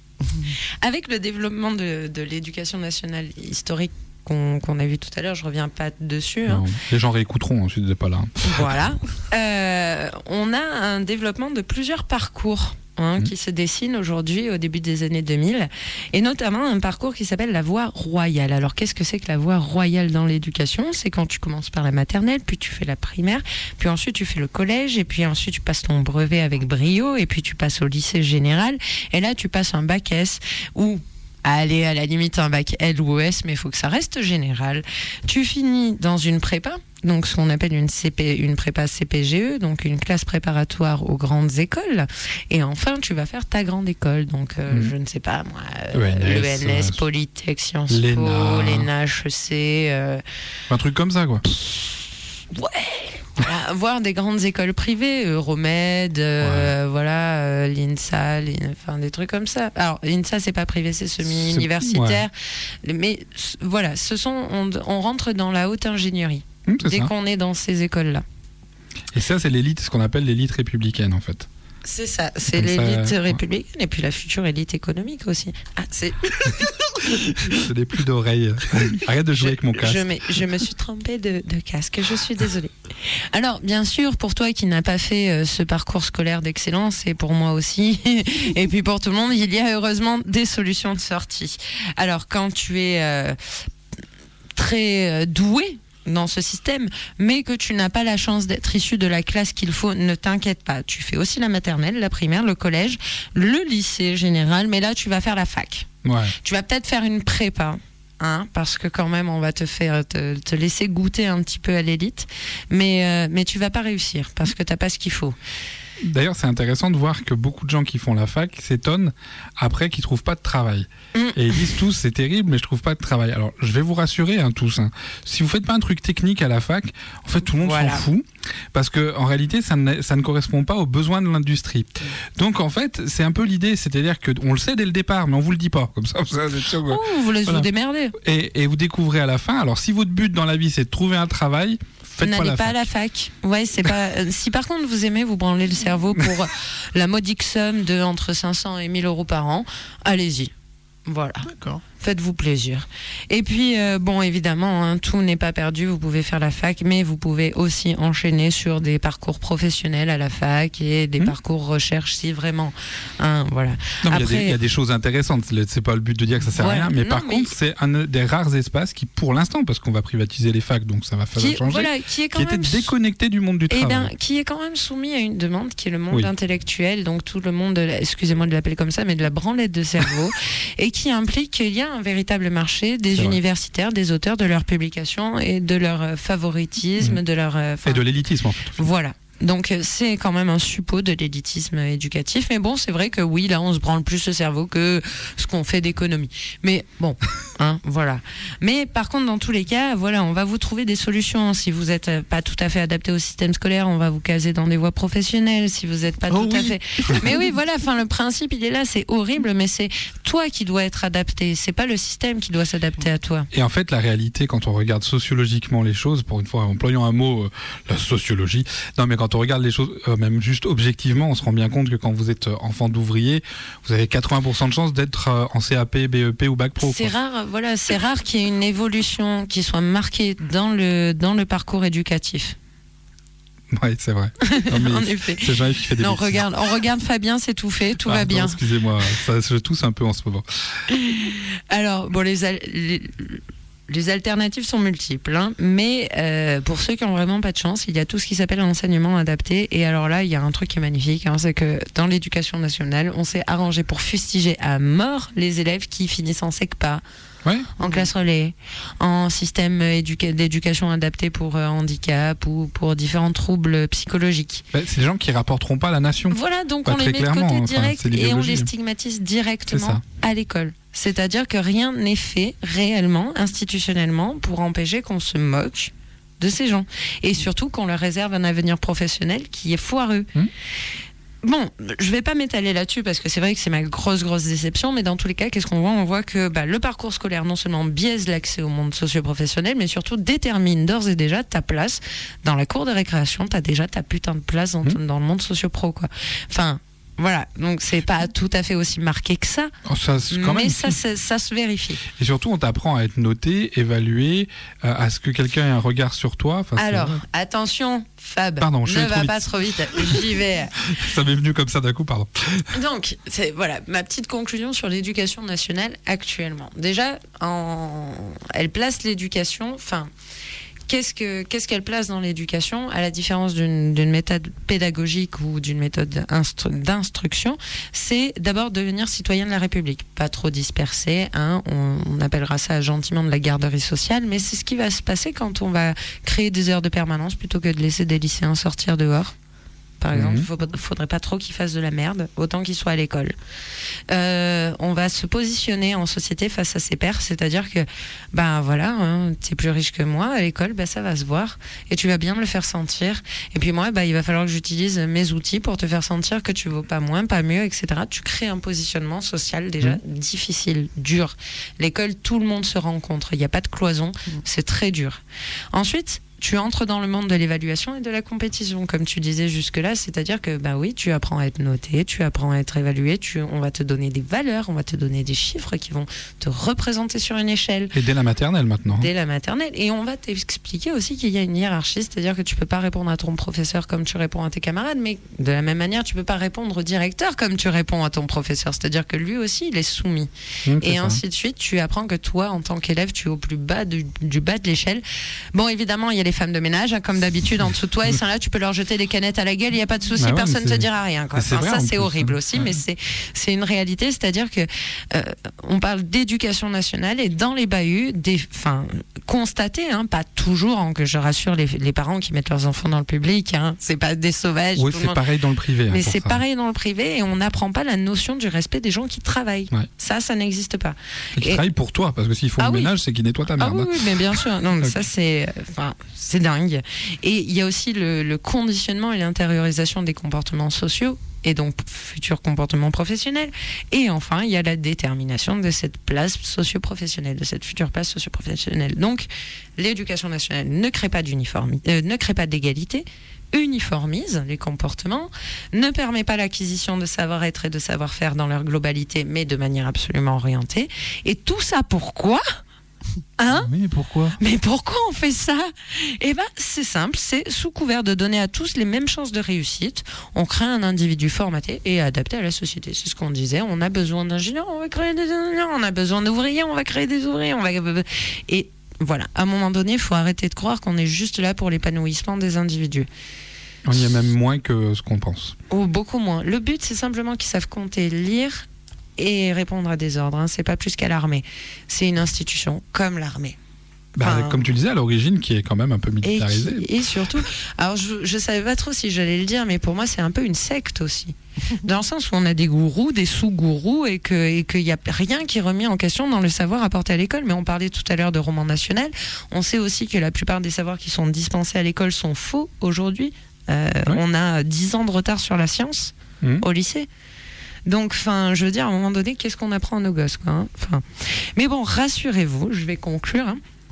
Avec le développement de, de l'éducation nationale historique qu'on, qu'on a vu tout à l'heure, je reviens pas dessus. Hein. Les gens réécouteront, je n'étais pas là. Voilà. Euh, on a un développement de plusieurs parcours. Hein, mmh. qui se dessine aujourd'hui au début des années deux mille, et notamment un parcours qui s'appelle la voie royale. Alors qu'est-ce que c'est que la voie royale dans l'éducation ? C'est quand tu commences par la maternelle, puis tu fais la primaire, puis ensuite tu fais le collège, et puis ensuite tu passes ton brevet avec brio, et puis tu passes au lycée général, et là tu passes un bac S, ou allez, à la limite un bac L ou E S, mais il faut que ça reste général. Tu finis dans une prépa, donc ce qu'on appelle une, C P, une prépa C P G E, donc une classe préparatoire aux grandes écoles. Et enfin, tu vas faire ta grande école, donc euh, mmh. je ne sais pas moi, euh, l'E N S, euh, Polytech, Sciences Po, l'E N A, H E C. Euh... Un truc comme ça, quoi. Ouais. Voilà, voir des grandes écoles privées, Euromed, euh, ouais. voilà, euh, l'INSA, enfin des trucs comme ça. Alors l'INSA c'est pas privé, c'est semi-universitaire, ouais. mais voilà, ce sont, on, on rentre dans la haute ingénierie mmh, dès ça. qu'on est dans ces écoles-là. Et ça c'est l'élite, ce qu'on appelle l'élite républicaine en fait. C'est ça, c'est comme l'élite ça, républicaine ouais. et puis la future élite économique aussi. Ah, c'est. Je n'ai plus d'oreilles. Arrête de jouer je, avec mon casque. Je, me, je me suis trompée de, de casque, je suis désolée. Alors, bien sûr, pour toi qui n'as pas fait euh, ce parcours scolaire d'excellence, et pour moi aussi, et puis pour tout le monde, il y a heureusement des solutions de sortie. Alors, quand tu es euh, très euh, doué dans ce système, mais que tu n'as pas la chance d'être issu de la classe qu'il faut, ne t'inquiète pas. Tu fais aussi la maternelle, la primaire, le collège, le lycée général, mais là, tu vas faire la fac. Ouais. Tu vas peut-être faire une prépa, hein, parce que quand même, on va te faire te, te laisser goûter un petit peu à l'élite, mais, euh, mais tu vas pas réussir, parce que tu n'as pas ce qu'il faut. D'ailleurs, c'est intéressant de voir que beaucoup de gens qui font la fac s'étonnent après qu'ils ne trouvent pas de travail. Mmh. Et ils disent tous, c'est terrible, mais je ne trouve pas de travail. Alors, je vais vous rassurer, hein, tous. Hein. Si vous ne faites pas un truc technique à la fac, en fait, tout le monde voilà. s'en fout. Parce qu'en réalité, ça ne, ça ne correspond pas aux besoins de l'industrie. Donc, en fait, c'est un peu l'idée. C'est-à-dire qu'on le sait dès le départ, mais on ne vous le dit pas. Comme ça, vous êtes sûr que... oh, vous laissez voilà. vous démerder. Et, et vous découvrez à la fin. Alors, si votre but dans la vie, c'est de trouver un travail... Faites N'allez pas, pas à la fac. Ouais, c'est pas. Si par contre vous aimez vous branler le cerveau pour la modique somme de entre cinq cents et mille euros par an, allez-y. Voilà. D'accord. Faites-vous plaisir. Et puis, euh, bon, évidemment, hein, tout n'est pas perdu. Vous pouvez faire la fac, mais vous pouvez aussi enchaîner sur des parcours professionnels à la fac et des mmh. parcours recherche, si vraiment. Hein, voilà. Non, mais il y, y a des choses intéressantes. C'est pas le but de dire que ça sert voilà. à rien, mais non, par mais... contre, c'est un des rares espaces qui, pour l'instant, parce qu'on va privatiser les facs, donc ça va faire qui, changer, voilà, qui est quand qui même était déconnecté du monde du eh travail. Ben, qui est quand même soumis à une demande qui est le monde oui. intellectuel, donc tout le monde, de la, excusez-moi de l'appeler comme ça, mais de la branlette de cerveau, et qui implique qu'il y a un véritable marché des c'est universitaires, vrai. Des auteurs, de leurs publications et de leur favoritisme, mmh. de leur... Euh, et de l'élitisme en fait. Voilà. Donc c'est quand même un suppôt de l'élitisme éducatif. Mais bon, c'est vrai que oui, là, on se branle plus le cerveau que ce qu'on fait d'économie. Mais bon, hein, voilà. Mais par contre, dans tous les cas, voilà, on va vous trouver des solutions. Si vous n'êtes pas tout à fait adapté au système scolaire, on va vous caser dans des voies professionnelles. Si vous n'êtes pas oh tout oui. à fait... Mais oui, voilà, enfin, le principe, il est là, c'est horrible, mais c'est toi qui dois être adapté. C'est pas le système qui doit s'adapter à toi. Et en fait, la réalité, quand on regarde sociologiquement les choses, pour une fois, employant un mot, euh, la sociologie, non, mais quand on regarde les choses, euh, même juste objectivement, on se rend bien compte que quand vous êtes enfant d'ouvrier, vous avez quatre-vingts pour cent de chances d'être euh, en C A P, B E P ou Bac Pro. C'est quoi. rare, voilà, c'est rare qu'il y ait une évolution qui soit marquée dans le, dans le parcours éducatif. Oui, c'est vrai. Non, en effet. C'est Jean-Yves qui fait des Non, bêtises. regarde, on regarde Fabien s'étouffer, tout Pardon, va bien. Excusez-moi, ça, je tousse un peu en ce moment. Alors, bon, les, al- les, les alternatives sont multiples, hein, mais euh, pour ceux qui n'ont vraiment pas de chance, il y a tout ce qui s'appelle l'enseignement adapté. Et alors là, il y a un truc qui est magnifique, hein, c'est que dans l'éducation nationale, on s'est arrangé pour fustiger à mort les élèves qui finissent en SECPA, Ouais. en classe relais, en système éduca- d'éducation adapté pour euh, handicap ou pour différents troubles psychologiques. Bah, c'est des gens qui rapporteront pas à la nation. Voilà, donc Pas on les très met de clairement, côté enfin, direct c'est et on l'idéologie. les stigmatise C'est directement ça. à l'école. C'est-à-dire que rien n'est fait réellement, institutionnellement, pour empêcher qu'on se moque de ces gens. Et surtout qu'on leur réserve un avenir professionnel qui est foireux. Mmh. Bon, je vais pas m'étaler là-dessus parce que c'est vrai que c'est ma grosse, grosse déception, mais dans tous les cas, qu'est-ce qu'on voit ? On voit que bah, le parcours scolaire non seulement biaise l'accès au monde socio-professionnel, mais surtout détermine d'ores et déjà ta place dans la cour de récréation. T'as déjà ta putain de place dans, Mmh. dans le monde socio-pro, quoi. Enfin, voilà, donc c'est pas tout à fait aussi marqué que ça, Oh, ça, c'est quand mais même. ça, ça, ça se vérifie. Et surtout, on t'apprend à être noté, évalué, euh, à ce que quelqu'un ait un regard sur toi. Enfin, c'est Alors, vrai. attention, Fab, Pardon, je ne vais trop va vite. pas trop vite, j'y vais. Ça m'est venu comme ça d'un coup, pardon. Donc, c'est, voilà, ma petite conclusion sur l'éducation nationale actuellement. Déjà, en... elle place l'éducation, enfin, qu'est-ce, que, qu'est-ce qu'elle place dans l'éducation, à la différence d'une, d'une méthode pédagogique ou d'une méthode instru- d'instruction, c'est d'abord devenir citoyen de la République. Pas trop dispersé, hein, on, on appellera ça gentiment de la garderie sociale, mais c'est ce qui va se passer quand on va créer des heures de permanence plutôt que de laisser des lycéens sortir dehors. Par exemple, il Mhm. ne faudrait pas trop qu'ils fassent de la merde, autant qu'ils soient à l'école. Euh, on va se positionner en société face à ses pairs, c'est-à-dire que, ben voilà, hein, tu es plus riche que moi, à l'école, ben, ça va se voir, et tu vas bien me le faire sentir. Et puis moi, ben, il va falloir que j'utilise mes outils pour te faire sentir que tu vaux pas moins, pas mieux, et cetera. Tu crées un positionnement social déjà Mhm. difficile, dur. L'école, tout le monde se rencontre, il n'y a pas de cloison, c'est très dur. Ensuite, tu entres dans le monde de l'évaluation et de la compétition, comme tu disais jusque-là, c'est-à-dire que bah oui, tu apprends à être noté, tu apprends à être évalué, tu, on va te donner des valeurs, on va te donner des chiffres qui vont te représenter sur une échelle. Et dès la maternelle maintenant. Dès la maternelle. Et on va t'expliquer aussi qu'il y a une hiérarchie, c'est-à-dire que tu peux pas répondre à ton professeur comme tu réponds à tes camarades, mais de la même manière, tu peux pas répondre au directeur comme tu réponds à ton professeur, c'est-à-dire que lui aussi, il est soumis. Mmh, c'est Et ça. ainsi de suite, tu apprends que toi, en tant qu'élève, tu es au plus bas du, du bas de l'échelle. Bon, évidemment, il y a les femmes de ménage, hein, comme d'habitude, en dessous de toi, et ça là, tu peux leur jeter des canettes à la gueule, il n'y a pas de souci, Bah ouais, personne mais ne te c'est- dira rien. Quoi. mais c'est Enfin, vrai, ça, en c'est plus, horrible hein. aussi, Ouais. mais c'est, c'est une réalité, c'est-à-dire que euh, on parle d'éducation nationale, et dans les bahuts, des, enfin, constater, hein, pas toujours, hein, que je rassure les, les parents qui mettent leurs enfants dans le public, hein, c'est pas des sauvages. Oui, tout le c'est monde- pareil dans le privé. hein, mais pour c'est ça. pareil dans le privé, et on n'apprend pas la notion du respect des gens qui travaillent. Ouais. Ça, ça n'existe pas. Et qui Et- travaillent pour toi, parce que s'ils font Ah le oui. ménage, c'est qu'ils nettoient ta Ah merde. oui, hein. oui, mais bien sûr. Non, mais Ok. ça c'est, enfin, c'est dingue. Et il y a aussi le, le conditionnement et l'intériorisation des comportements sociaux et donc futurs comportements professionnels. Et enfin, il y a la détermination de cette place socio-professionnelle, de cette future place socio-professionnelle. Donc, l'éducation nationale ne crée pas d'uniformité, euh, ne crée pas d'égalité, uniformise les comportements, ne permet pas l'acquisition de savoir-être et de savoir-faire dans leur globalité, mais de manière absolument orientée. Et tout ça pourquoi ? Hein ? Oui, mais pourquoi Mais pourquoi on fait ça ? Eh ben, c'est simple, c'est sous couvert de donner à tous les mêmes chances de réussite, on crée un individu formaté et adapté à la société. C'est ce qu'on disait, on a besoin d'ingénieurs, on va créer des ingénieurs, on a besoin d'ouvriers, on va créer des ouvriers, on va... Et voilà, à un moment donné, il faut arrêter de croire qu'on est juste là pour l'épanouissement des individus. On y est même moins que ce qu'on pense. Ou beaucoup moins. Le but, c'est simplement qu'ils savent compter, lire et répondre à des ordres. Hein. C'est pas plus qu'à l'armée. C'est une institution comme l'armée. Bah, Enfin, comme tu le disais, à l'origine, qui est quand même un peu Et, militarisée. qui- et surtout, alors je, je savais pas trop si j'allais le dire, mais pour moi c'est un peu une secte aussi, dans le sens où on a des gourous, des sous-gourous, et que et qu'il y a rien qui est remis en question dans le savoir apporté à l'école. Mais on parlait tout à l'heure de roman national. On sait aussi que la plupart des savoirs qui sont dispensés à l'école sont faux aujourd'hui. Euh, Oui. On a dix ans de retard sur la science Mmh. au lycée. Donc, enfin, je veux dire, à un moment donné, qu'est-ce qu'on apprend à nos gosses, quoi, hein. Enfin, mais bon, rassurez-vous, je vais conclure. Hein.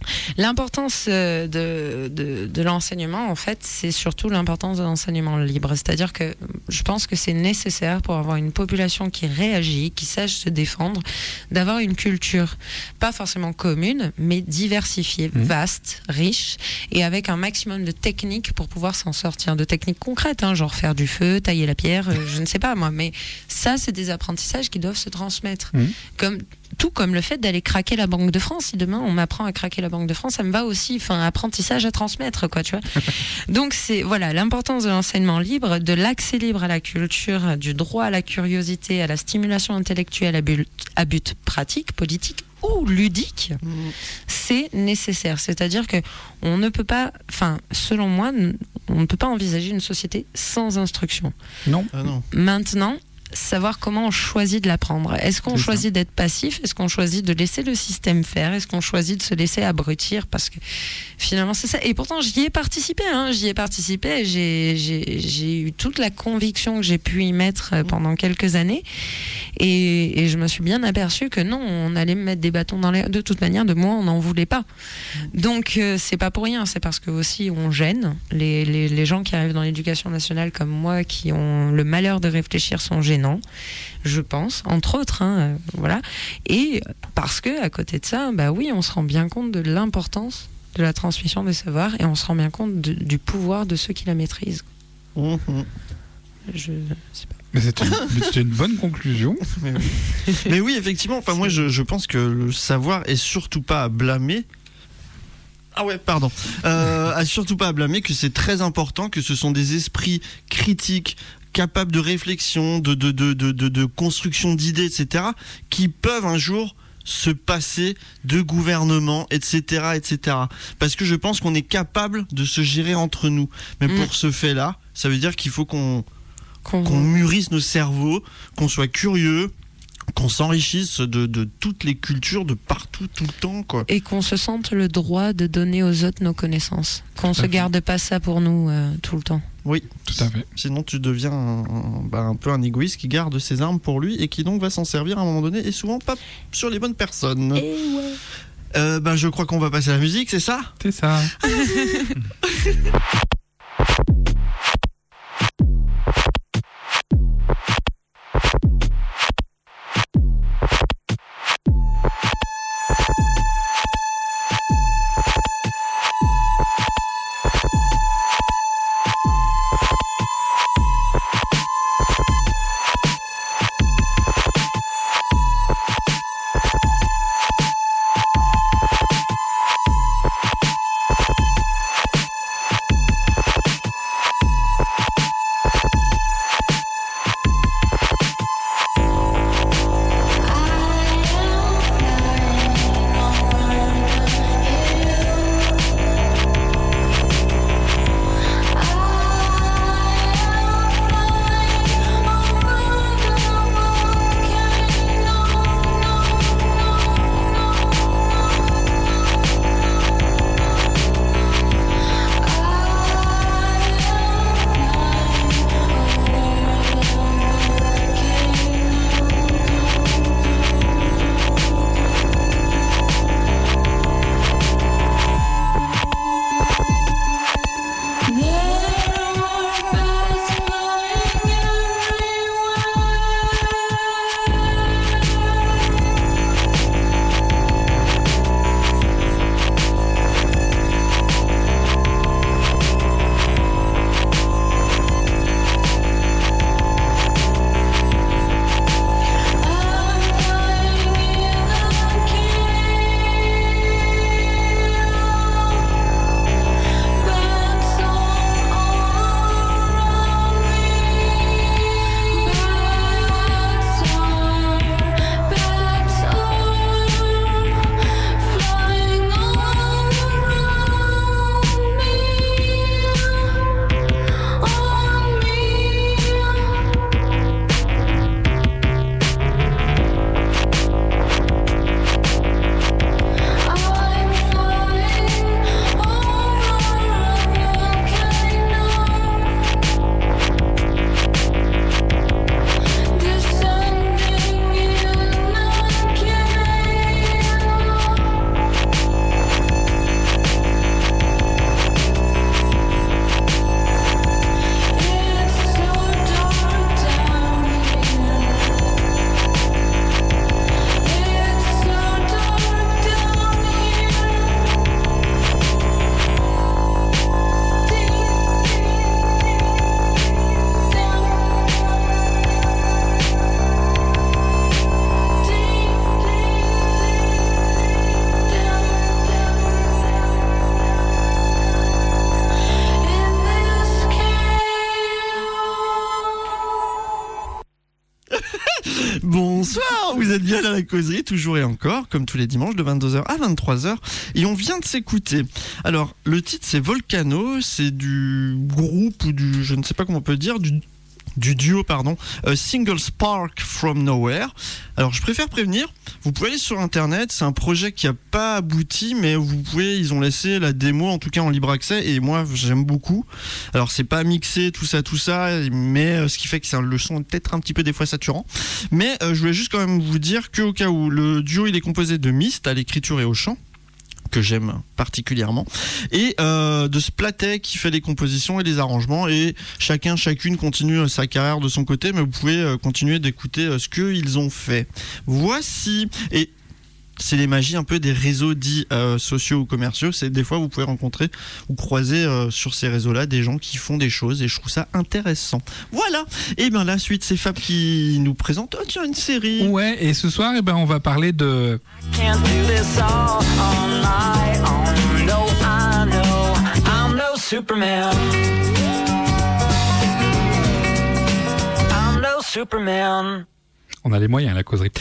L'importance de, de, de l'enseignement, en fait, c'est surtout l'importance de l'enseignement libre. C'est-à-dire que je pense que c'est nécessaire pour avoir une population qui réagit, qui sache se défendre, d'avoir une culture, pas forcément commune, mais diversifiée, mmh. vaste, riche, et avec un maximum de techniques pour pouvoir s'en sortir. De techniques concrètes, hein, genre faire du feu, tailler la pierre, euh, je ne sais pas moi, mais ça, c'est des apprentissages qui doivent se transmettre. Mmh. Comme tout comme le fait d'aller craquer la Banque de France. Si demain on m'apprend à craquer la Banque de France, ça me va aussi. Enfin, apprentissage à transmettre, quoi, tu vois. Donc c'est voilà l'importance de l'enseignement libre, de l'accès libre à la culture, du droit à la curiosité, à la stimulation intellectuelle à but, à but pratique, politique ou ludique. Mmh. C'est nécessaire. C'est-à-dire que on ne peut pas, enfin, selon moi, on ne peut pas envisager une société sans instruction. Non. Ah non. Maintenant, savoir comment on choisit de l'apprendre. Est-ce qu'on C'est choisit ça. d'être passif? Est-ce qu'on choisit de laisser le système faire? Est-ce qu'on choisit de se laisser abrutir? Parce que finalement, c'est ça. Et pourtant, j'y ai participé. Hein. J'y ai participé. Et j'ai, j'ai, j'ai eu toute la conviction que j'ai pu y mettre pendant quelques années. Et, et je me suis bien aperçue que non, on allait me mettre des bâtons dans les... De toute manière, de moi, on n'en voulait pas. Donc, euh, c'est pas pour rien. C'est parce que aussi, on gêne. Les, les, les gens qui arrivent dans l'éducation nationale comme moi, qui ont le malheur de réfléchir, sont gênants. Je pense, entre autres, hein, euh, voilà. Et parce que à côté de ça, bah oui, on se rend bien compte de l'importance de la transmission des savoirs et on se rend bien compte de, du pouvoir de ceux qui la maîtrisent. Mmh. Je sais pas. Mais c'est une, c'est une bonne conclusion. Mais oui, Mais oui effectivement. Enfin, moi, je, je pense que le savoir est surtout pas à blâmer. Ah ouais, pardon. Euh, à surtout pas à blâmer, que c'est très important, que ce sont des esprits critiques, capables de réflexion, de, de, de, de, de, de construction d'idées, et cetera, qui peuvent un jour se passer de gouvernement, et cetera, et cetera. Parce que je pense qu'on est capable de se gérer entre nous. Mais mmh. pour ce fait-là, ça veut dire qu'il faut qu'on, qu'on... qu'on mûrisse nos cerveaux, qu'on soit curieux, qu'on s'enrichisse de, de toutes les cultures, de partout, tout le temps, quoi. Et qu'on se sente le droit de donner aux autres nos connaissances. Qu'on ne se garde pas ça pour nous euh, tout le temps. Oui, tout à fait. Sinon, tu deviens un, un, bah, un peu un égoïste qui garde ses armes pour lui et qui donc va s'en servir à un moment donné et souvent pas sur les bonnes personnes. Et ouais. Euh, bah, je crois qu'on va passer à la musique, c'est ça ? C'est ça. Vous êtes bien à la causerie, toujours et encore, comme tous les dimanches de vingt-deux heures à vingt-trois heures. Et on vient de s'écouter. Alors, le titre c'est Volcano, c'est du groupe ou du, je ne sais pas comment on peut dire, du du duo pardon, A Single Spark from Nowhere. Alors je préfère prévenir, vous pouvez aller sur internet, c'est un projet qui n'a pas abouti, mais vous pouvez, ils ont laissé la démo en tout cas en libre accès et moi j'aime beaucoup. Alors c'est pas mixé tout ça tout ça, mais ce qui fait que c'est un, le son est peut-être un petit peu des fois saturant, mais euh, je voulais juste quand même vous dire qu'au cas où le duo il est composé de Myst à l'écriture et au chant, que j'aime particulièrement, et euh, de Splatay qui fait les compositions et les arrangements, et chacun chacune continue sa carrière de son côté, mais vous pouvez euh, continuer d'écouter euh, ce qu'ils ont fait. Voici, et c'est les magies un peu des réseaux dits euh, sociaux ou commerciaux, c'est des fois vous pouvez rencontrer ou croiser euh, sur ces réseaux-là des gens qui font des choses et je trouve ça intéressant. Voilà, et bien la suite c'est Fab qui nous présente oh, tiens, une série. Ouais, et ce soir eh ben, on va parler de... Superman. I'm no Superman. On a les moyens à la causerie.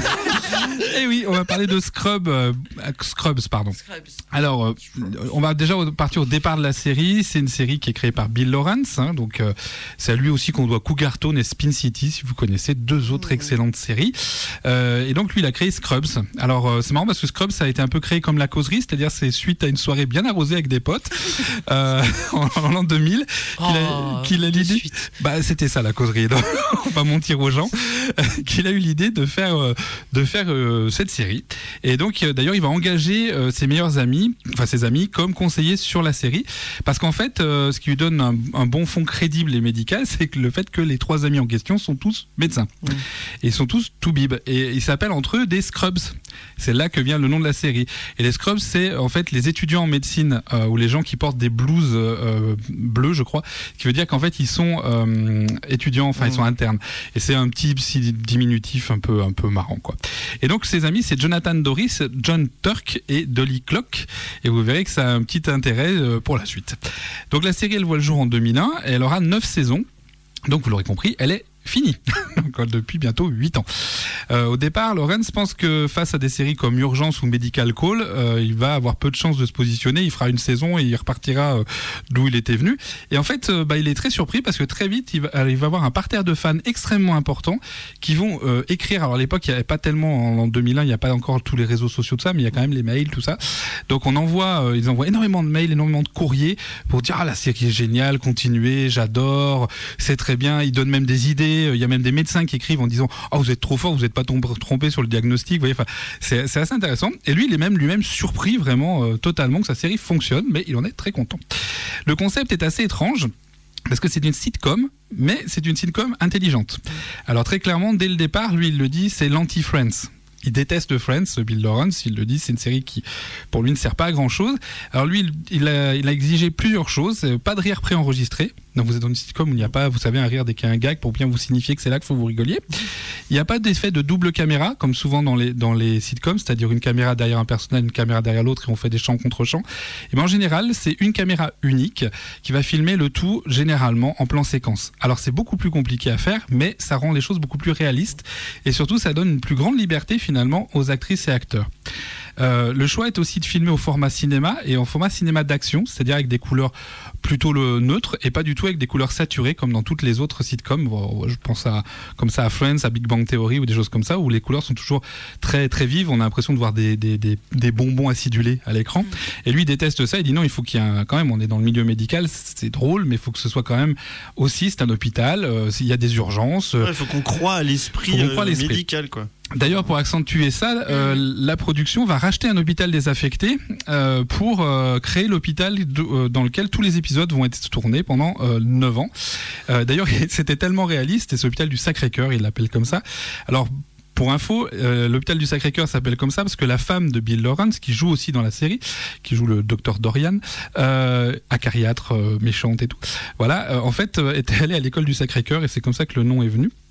Et oui, on va parler de Scrub, euh, Scrubs, pardon. Scrubs. Alors, euh, on va déjà partir au départ de la série. C'est une série qui est créée par Bill Lawrence, hein, donc euh, c'est à lui aussi qu'on doit Cougar Town et Spin City, si vous connaissez, deux autres mmh. excellentes séries. Euh, et donc lui, il a créé Scrubs. Alors euh, c'est marrant parce que Scrubs ça a été un peu créé comme la causerie, c'est-à-dire c'est suite à une soirée bien arrosée avec des potes euh, en, en l'an deux mille qu'il a, oh, qu'il a l'idée. Bah c'était ça la causerie. Donc, on va mentir aux gens. Qu'il a eu l'idée de faire euh, de faire euh, cette série. Et donc euh, d'ailleurs il va engager euh, ses meilleurs amis, enfin ses amis comme conseillers sur la série, parce qu'en fait euh, ce qui lui donne un, un bon fond crédible et médical, c'est que le fait que les trois amis en question sont tous médecins. Mmh. Et ils sont tous toubibs et ils s'appellent entre eux des Scrubs. C'est là que vient le nom de la série. Et les Scrubs, c'est en fait les étudiants en médecine euh, ou les gens qui portent des blouses euh, bleues, je crois, qui veut dire qu'en fait ils sont euh, étudiants, enfin mmh. ils sont internes. Et c'est un petit diminutif un peu un peu marrant quoi. Et donc ses amis c'est Jonathan Doris, John Turk et Dolly Clock. Et vous verrez que ça a un petit intérêt euh, pour la suite. Donc la série elle voit le jour en deux mille un et elle aura neuf saisons. Donc vous l'aurez compris, elle est fini depuis bientôt huit ans. Euh, au départ, Lawrence pense que face à des séries comme Urgence ou Medical Call, euh, il va avoir peu de chances de se positionner. Il fera une saison et il repartira euh, d'où il était venu. Et en fait, euh, bah, il est très surpris parce que très vite, il va, il va avoir un parterre de fans extrêmement important qui vont euh, écrire. Alors à l'époque, il n'y avait pas tellement, en deux mille un, il n'y a pas encore tous les réseaux sociaux de ça, mais il y a quand même les mails, tout ça. Donc on envoie, euh, ils envoient énormément de mails, énormément de courriers pour dire ah la série est géniale, continuez, j'adore, c'est très bien. Ils donnent même des idées. Il y a même des médecins qui écrivent en disant oh vous êtes trop fort, vous n'êtes pas trompé sur le diagnostic. Vous voyez, enfin, c'est, c'est assez intéressant. Et lui, il est même lui-même surpris vraiment euh, totalement que sa série fonctionne, mais il en est très content. Le concept est assez étrange. Parce que c'est une sitcom, mais c'est une sitcom intelligente. Alors très clairement, dès le départ, lui, il le dit, c'est l'anti-Friends. Il déteste Friends, Bill Lawrence, il le dit, c'est une série qui, pour lui, ne sert pas à grand-chose. Alors lui, il a, il a exigé plusieurs choses, pas de rire préenregistré. Donc vous êtes dans une sitcom où il n'y a pas, vous savez, un rire dès qu'il y a un gag pour bien vous signifier que c'est là qu'il faut vous rigoliez. Il n'y a pas d'effet de double caméra, comme souvent dans les, dans les sitcoms, c'est-à-dire une caméra derrière un personnage, une caméra derrière l'autre et on fait des chants contre chants. Et ben en général, c'est une caméra unique qui va filmer le tout généralement en plan séquence. Alors c'est beaucoup plus compliqué à faire, mais ça rend les choses beaucoup plus réalistes et surtout ça donne une plus grande liberté finalement aux actrices et acteurs. Euh, le choix est aussi de filmer au format cinéma et en format cinéma d'action, c'est-à-dire avec des couleurs plutôt le neutre et pas du tout avec des couleurs saturées comme dans toutes les autres sitcoms. Bon, je pense à comme ça à Friends, à Big Bang Theory ou des choses comme ça où les couleurs sont toujours très très vives. On a l'impression de voir des des des, des bonbons acidulés à l'écran. Et lui il déteste ça. Il dit non, il faut qu'il y ait un, quand même. On est dans le milieu médical, c'est drôle, mais il faut que ce soit quand même aussi. C'est un hôpital. Euh, il y a des urgences. Il ouais, faut qu'on croie à l'esprit, euh, croit à l'esprit. médical quoi. D'ailleurs, pour accentuer ça, euh, la production va racheter un hôpital désaffecté euh, pour euh, créer l'hôpital de, euh, dans lequel tous les épisodes vont être tournés pendant euh, neuf ans. Euh, d'ailleurs, c'était tellement réaliste, et c'est l'hôpital du Sacré-Cœur, il l'appelle comme ça. Alors, pour info, euh, l'hôpital du Sacré-Cœur s'appelle comme ça parce que la femme de Bill Lawrence, qui joue aussi dans la série, qui joue le docteur Dorian, euh, acariâtre, euh, méchante et tout, voilà, euh, en fait, euh, était allée à l'école du Sacré-Cœur et c'est comme ça que le nom est venu.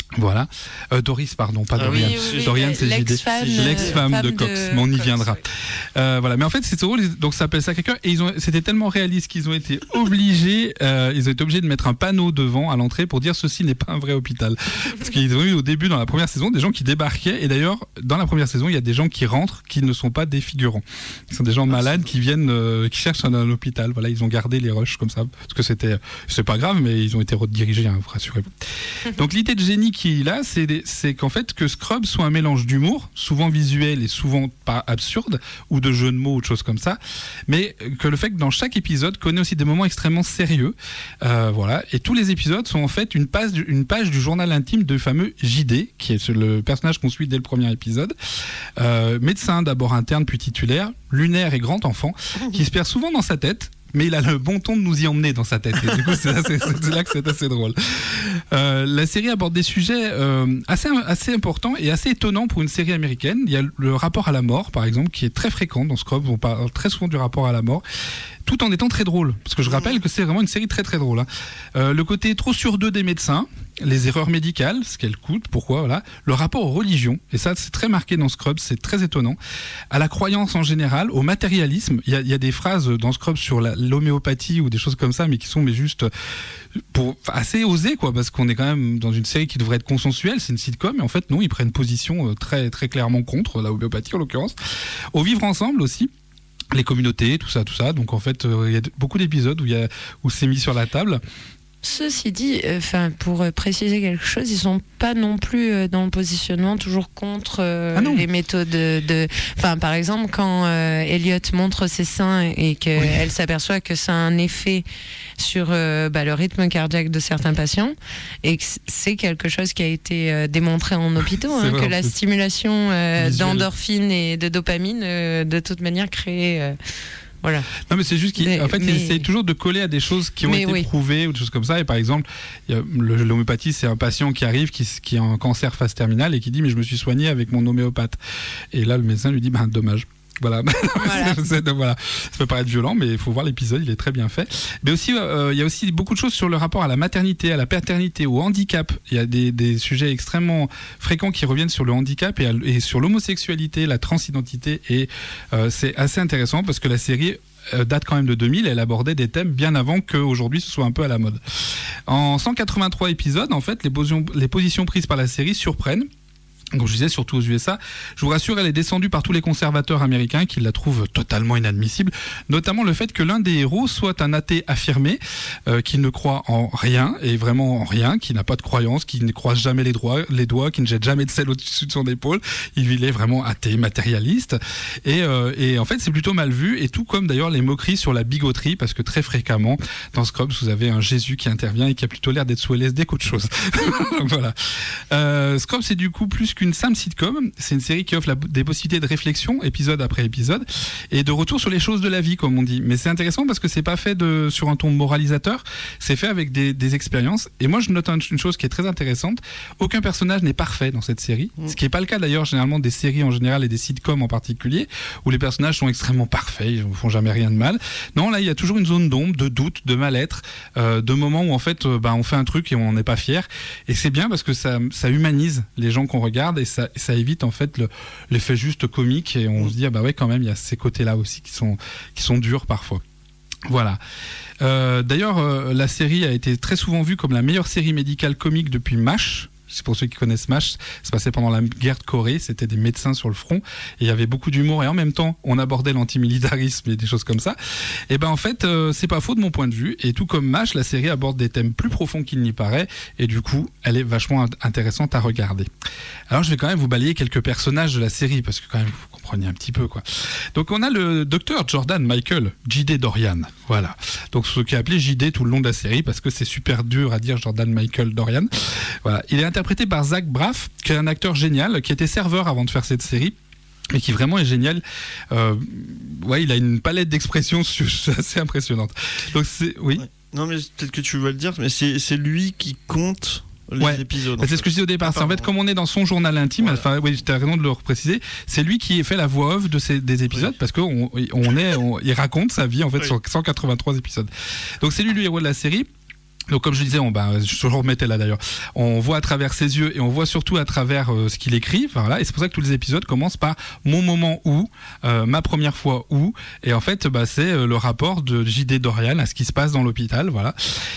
Voilà, euh, Doris, pardon, pas ah Dorian. Oui, oui, Dorian, oui, c'est J D. L'ex-femme de, de Cox, de mais on y Cox, viendra. Ouais. Euh, voilà, mais en fait, c'est drôle. Donc, ça s'appelle Sacré-Cœur et ils ont, c'était tellement réaliste qu'ils ont été obligés, euh, ils ont été obligés de mettre un panneau devant à l'entrée pour dire ceci n'est pas un vrai hôpital. Parce qu'ils ont eu au début, dans la première saison, des gens qui débarquaient et d'ailleurs, dans la première saison, il y a des gens qui rentrent qui ne sont pas des figurants. Ce sont des gens malades qui viennent, euh, qui cherchent un, un hôpital. Voilà, ils ont gardé les rushs comme ça parce que c'était, c'est pas grave, mais ils ont été redirigés, hein, rassurez-vous. Donc, l'idée de génie qu'il a, c'est des c'est qu'en fait que Scrubs soit un mélange d'humour, souvent visuel et souvent pas absurde, ou de jeux de mots ou de choses comme ça, mais que le fait que dans chaque épisode connaît aussi des moments extrêmement sérieux, euh, voilà, et tous les épisodes sont en fait une page, une page du journal intime de fameux J D, qui est le personnage qu'on suit dès le premier épisode, euh, médecin d'abord interne puis titulaire, lunaire et grand enfant, qui se perd souvent dans sa tête, mais il a le bon ton de nous y emmener dans sa tête. Et du coup, c'est là, c'est, c'est là que c'est assez drôle. Euh, la série aborde des sujets euh, assez, assez importants et assez étonnants pour une série américaine. Il y a le rapport à la mort, par exemple, qui est très fréquent dans Scrubs. On parle très souvent du rapport à la mort, tout en étant très drôle. Parce que je rappelle que c'est vraiment une série très très drôle. Hein. Euh, le côté trop sur deux des médecins, les erreurs médicales, ce qu'elles coûtent, pourquoi, voilà. Le rapport aux religions, et ça c'est très marqué dans Scrubs, c'est très étonnant. À la croyance en général, au matérialisme. Il y a, il y a des phrases dans Scrubs sur la, l'homéopathie ou des choses comme ça, mais qui sont mais juste pour, assez osées, quoi, parce qu'on est quand même dans une série qui devrait être consensuelle, c'est une sitcom, et en fait non, ils prennent position très très clairement contre la homéopathie en l'occurrence. Au vivre ensemble aussi. Les communautés, tout ça, tout ça. Donc en fait, euh, il y a beaucoup d'épisodes où, il y a, où c'est mis sur la table. Ceci dit, enfin euh, pour préciser quelque chose, ils sont pas non plus euh, dans le positionnement toujours contre euh, ah les méthodes de. Enfin, par exemple, quand euh, Elliot montre ses seins et qu'elle oui. s'aperçoit que ça a un effet sur euh, bah, le rythme cardiaque de certains patients, et que c'est quelque chose qui a été euh, démontré en hôpitaux, hein, vrai, que en la stimulation euh, d'endorphine et de dopamine, euh, de toute manière, crée. Euh, Voilà. Non mais c'est juste qu'en fait mais... ils essayent toujours de coller à des choses qui ont mais été oui. prouvées ou des choses comme ça. Et par exemple, il y a le, l'homéopathie, c'est un patient qui arrive qui, qui a un cancer phase terminale et qui dit mais je me suis soigné avec mon homéopathe. Et là le médecin lui dit ben dommage. Voilà, voilà. c'est, voilà. Ça peut paraître violent, mais il faut voir l'épisode, il est très bien fait. Mais aussi, euh, il y a aussi beaucoup de choses sur le rapport à la maternité, à la paternité, au handicap. Il y a des, des sujets extrêmement fréquents qui reviennent sur le handicap et, à, et sur l'homosexualité, la transidentité. Et euh, c'est assez intéressant parce que la série date quand même de deux mille, elle abordait des thèmes bien avant qu'aujourd'hui ce soit un peu à la mode. En cent quatre-vingt-trois épisodes, en fait, les positions, les positions prises par la série surprennent. Comme je disais, surtout aux U S A. Je vous rassure, elle est descendue par tous les conservateurs américains qui la trouvent totalement inadmissible. Notamment le fait que l'un des héros soit un athée affirmé, euh, qui ne croit en rien, et vraiment en rien, qui n'a pas de croyance, qui ne croise jamais les, droits, les doigts, qui ne jette jamais de sel au-dessus de son épaule. Il est vraiment athée, matérialiste. Et, euh, et en fait, c'est plutôt mal vu. Et tout comme d'ailleurs les moqueries sur la bigoterie, parce que très fréquemment, dans Scrubs, vous avez un Jésus qui intervient et qui a plutôt l'air d'être sous L S D qu'autre chose. Donc voilà. Euh, Scrubs, c'est du coup plus qu'une simple sitcom, c'est une série qui offre la, des possibilités de réflexion épisode après épisode et de retour sur les choses de la vie comme on dit, mais c'est intéressant parce que c'est pas fait de, sur un ton moralisateur, c'est fait avec des, des expériences. Et moi je note une chose qui est très intéressante, aucun personnage n'est parfait dans cette série, ce qui n'est pas le cas d'ailleurs généralement des séries en général et des sitcoms en particulier où les personnages sont extrêmement parfaits, ils ne font jamais rien de mal. Non, là il y a toujours une zone d'ombre, de doute, de mal-être, euh, de moments où en fait euh, bah, on fait un truc et on n'est pas fier, et c'est bien parce que ça, ça humanise les gens qu'on regarde et ça, ça évite en fait le, l'effet juste comique et on se dit ah bah ouais quand même il y a ces côtés-là aussi qui sont, qui sont durs parfois. Voilà. Euh, d'ailleurs euh, la série a été très souvent vue comme la meilleure série médicale comique depuis MASH. C'est pour ceux qui connaissent MASH, ça passait pendant la guerre de Corée, c'était des médecins sur le front, et il y avait beaucoup d'humour, et en même temps, on abordait l'antimilitarisme et des choses comme ça. Et ben en fait, euh, c'est pas faux de mon point de vue, et tout comme MASH, la série aborde des thèmes plus profonds qu'il n'y paraît, et du coup, elle est vachement intéressante à regarder. Alors je vais quand même vous balayer quelques personnages de la série, parce que quand même, vous comprenez un petit peu, quoi. Donc on a le docteur Jordan Michael, J D Dorian, voilà. Donc ce qui est appelé J D tout le long de la série, parce que c'est super dur à dire Jordan Michael Dorian. Voilà. Il est interprété par Zach Braff, qui est un acteur génial, qui était serveur avant de faire cette série, et qui vraiment est génial. Euh, ouais, il a une palette d'expressions assez impressionnante. Donc c'est, oui. Ouais. Non, mais peut-être que tu vas le dire, mais c'est, c'est lui qui compte les ouais. épisodes. C'est ce que je disais au départ. Ah, c'est en fait, comme on est dans son journal intime, voilà. Enfin, oui, tu as raison de le repréciser, c'est lui qui fait la voix off de ces, des épisodes, oui. Parce qu'on on est, on, il raconte sa vie en fait oui. sur cent quatre-vingt-trois épisodes. Donc c'est lui le héros de la série. Donc comme je disais, on, bah, je le remettais là d'ailleurs, on voit à travers ses yeux et on voit surtout à travers euh, ce qu'il écrit, voilà, et c'est pour ça que tous les épisodes commencent par mon moment où, euh, ma première fois où, et en fait bah, c'est euh, le rapport de J D Dorian à ce qui se passe dans l'hôpital, voilà.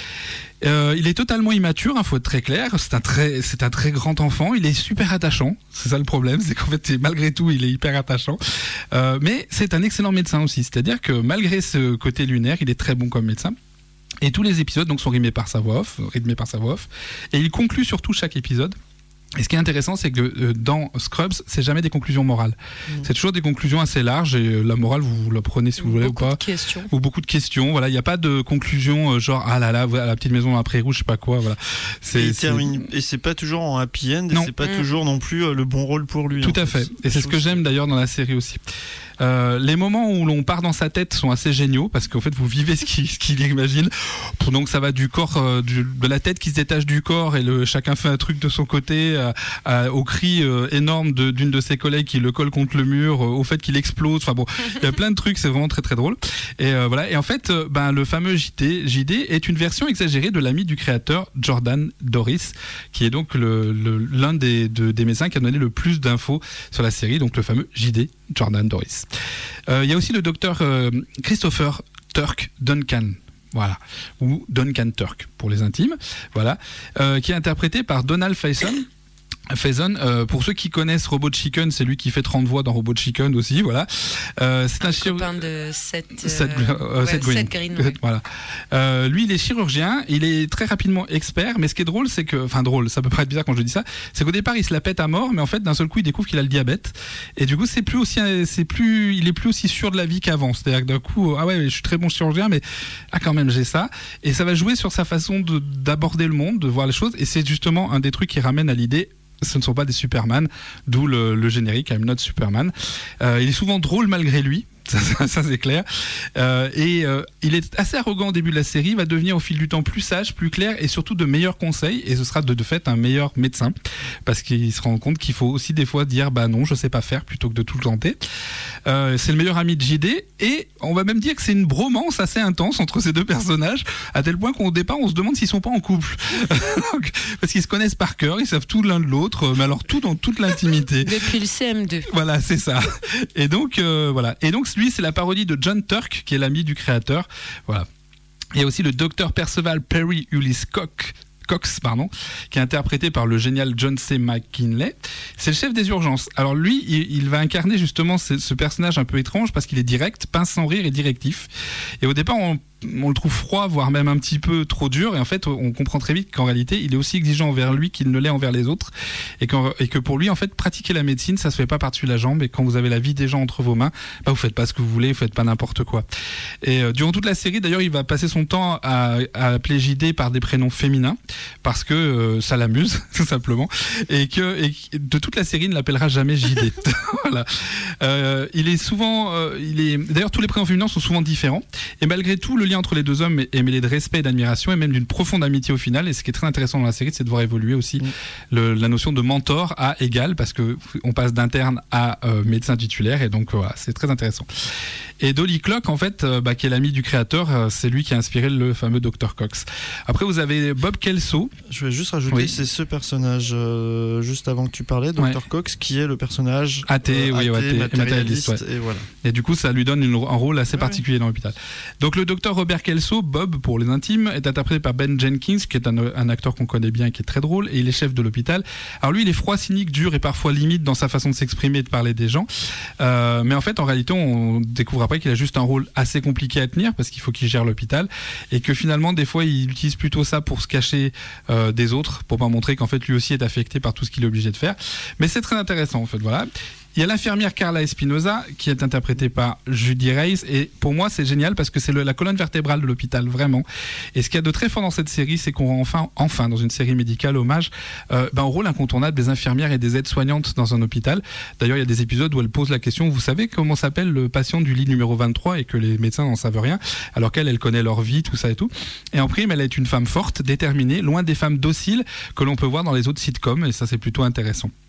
Euh, il est totalement immature, hein, faut être très clair. C'est un très, c'est un très grand enfant. Il est super attachant. C'est ça le problème, c'est qu'en fait, malgré tout, il est hyper attachant. Euh, mais c'est un excellent médecin aussi. C'est-à-dire que malgré ce côté lunaire, il est très bon comme médecin. Et tous les épisodes donc sont rythmés par sa voix off, rythmés par sa voix off. Et il conclut surtout chaque épisode. Et ce qui est intéressant, c'est que euh, dans Scrubs, c'est jamais des conclusions morales. Mmh. C'est toujours des conclusions assez larges et euh, la morale, vous, vous la prenez si vous voulez ou pas. Beaucoup de questions. Ou beaucoup de questions. Voilà, il n'y a pas de conclusion euh, genre ah là là, voilà, la petite maison après rouge, je sais pas quoi. Voilà. C'est, et, termine, et c'est pas toujours en happy end. Non. Et c'est pas mmh. toujours non plus euh, le bon rôle pour lui. Tout à fait. fait. Et c'est ce que j'aime d'ailleurs dans la série aussi. Euh, les moments où l'on part dans sa tête sont assez géniaux parce qu'en fait vous vivez ce qu'il, ce qu'il imagine. Donc ça va du corps, euh, du, de la tête qui se détache du corps et le, chacun fait un truc de son côté, euh, euh, au cri euh, énorme de, d'une de ses collègues qui le colle contre le mur, euh, au fait qu'il explose. Enfin bon, il y a plein de trucs, c'est vraiment très très drôle. Et euh, voilà. Et en fait, euh, ben le fameux J D, J D est une version exagérée de l'ami du créateur Jordan Doris, qui est donc le, le, l'un des, de, des médecins qui a donné le plus d'infos sur la série, donc le fameux J D Jordan Doris. Il euh, y a aussi le docteur euh, Christopher Turk Duncan, voilà, ou Duncan Turk pour les intimes, voilà, euh, qui est interprété par Donald Faison. Faison, euh, pour ceux qui connaissent Robot Chicken, c'est lui qui fait trente voix dans Robot Chicken aussi, voilà. Euh, c'est un, un copain de Seth, euh, Seth, euh, ouais, Seth Green. Seth Green ouais. Voilà. Euh, lui, il est chirurgien, il est très rapidement expert, mais ce qui est drôle, c'est que, enfin drôle, ça peut paraître bizarre quand je dis ça, c'est qu'au départ, il se la pète à mort, mais en fait, d'un seul coup, il découvre qu'il a le diabète, et du coup, c'est plus aussi, c'est plus, il est plus aussi sûr de la vie qu'avant. C'est-à-dire que d'un coup, ah ouais, je suis très bon chirurgien, mais ah quand même, j'ai ça, et ça va jouer sur sa façon de, d'aborder le monde, de voir les choses, et c'est justement un des trucs qui ramène à l'idée. Ce ne sont pas des Superman, d'où le, le générique I'm Not Superman. Euh, il est souvent drôle malgré lui. Ça, ça, ça c'est clair. Euh, et euh, il est assez arrogant au début de la série, il va devenir au fil du temps plus sage, plus clair et surtout de meilleurs conseils. Et ce sera de, de fait un meilleur médecin parce qu'il se rend compte qu'il faut aussi des fois dire bah non, je sais pas faire plutôt que de tout le tenter. Euh, c'est le meilleur ami de J D et on va même dire que c'est une bromance assez intense entre ces deux personnages à tel point qu'au départ on se demande s'ils sont pas en couple. Donc, parce qu'ils se connaissent par cœur, ils savent tout l'un de l'autre, mais alors tout dans toute l'intimité. Depuis le C M deux. Voilà, c'est ça. Et donc euh, voilà. Et donc lui, c'est la parodie de John Turk, qui est l'ami du créateur. Voilà. Il y a aussi le docteur Percival Perry Ulysse Cox, Cox, pardon, qui est interprété par le génial John C. McKinley. C'est le chef des urgences. Alors lui, il, il va incarner justement ce, ce personnage un peu étrange parce qu'il est direct, pince sans rire et directif. Et au départ, on on le trouve froid, voire même un petit peu trop dur. Et en fait, on comprend très vite qu'en réalité, il est aussi exigeant envers lui qu'il ne l'est envers les autres. Et, et que pour lui, en fait, pratiquer la médecine, ça se fait pas par-dessus la jambe. Et quand vous avez la vie des gens entre vos mains, bah, vous faites pas ce que vous voulez, vous faites pas n'importe quoi. Et euh, durant toute la série, d'ailleurs, il va passer son temps à, à appeler J D par des prénoms féminins parce que euh, ça l'amuse, tout simplement. Et que et de toute la série, il ne l'appellera jamais J D. Voilà. Euh, il est souvent, euh, il est. D'ailleurs, tous les prénoms féminins sont souvent différents. Et malgré tout, le lien entre les deux hommes est mêlé de respect et d'admiration et même d'une profonde amitié au final. Et ce qui est très intéressant dans la série, c'est de voir évoluer aussi mmh. le, la notion de mentor à égal parce que on passe d'interne à euh, médecin titulaire et donc voilà, c'est très intéressant. Et Dolly Clock, en fait, euh, bah, qui est l'ami du créateur, euh, c'est lui qui a inspiré le fameux docteur Cox. Après, vous avez Bob Kelso. Je vais juste rajouter, oui. c'est ce personnage, euh, juste avant que tu parlais, docteur Ouais. Cox, qui est le personnage athée, euh, oui, athée, athée matérialiste. matérialiste ouais. Et, voilà. Et du coup, ça lui donne une, un rôle assez ouais. particulier dans l'hôpital. Donc, le docteur Robert Kelso, Bob pour les intimes, est interprété par Ben Jenkins, qui est un, un acteur qu'on connaît bien et qui est très drôle, et il est chef de l'hôpital. Alors lui, il est froid, cynique, dur et parfois limite dans sa façon de s'exprimer et de parler des gens. Euh, mais en fait, en réalité, on découvre après qu'il a juste un rôle assez compliqué à tenir parce qu'il faut qu'il gère l'hôpital et que finalement des fois il utilise plutôt ça pour se cacher euh, des autres, pour pas montrer qu'en fait lui aussi est affecté par tout ce qu'il est obligé de faire. Mais c'est très intéressant en fait, voilà. Il y a l'infirmière Carla Espinosa qui est interprétée par Judy Reyes et pour moi c'est génial parce que c'est le, la colonne vertébrale de l'hôpital vraiment. Et ce qu'il y a de très fort dans cette série, c'est qu'on rend enfin, enfin dans une série médicale hommage euh, ben, au rôle incontournable des infirmières et des aides-soignantes dans un hôpital. D'ailleurs il y a des épisodes où elle pose la question, vous savez comment s'appelle le patient du lit numéro vingt-trois et que les médecins n'en savent rien alors qu'elle elle connaît leur vie, tout ça et tout. Et en prime elle est une femme forte, déterminée, loin des femmes dociles que l'on peut voir dans les autres sitcoms et ça c'est plutôt intéressant.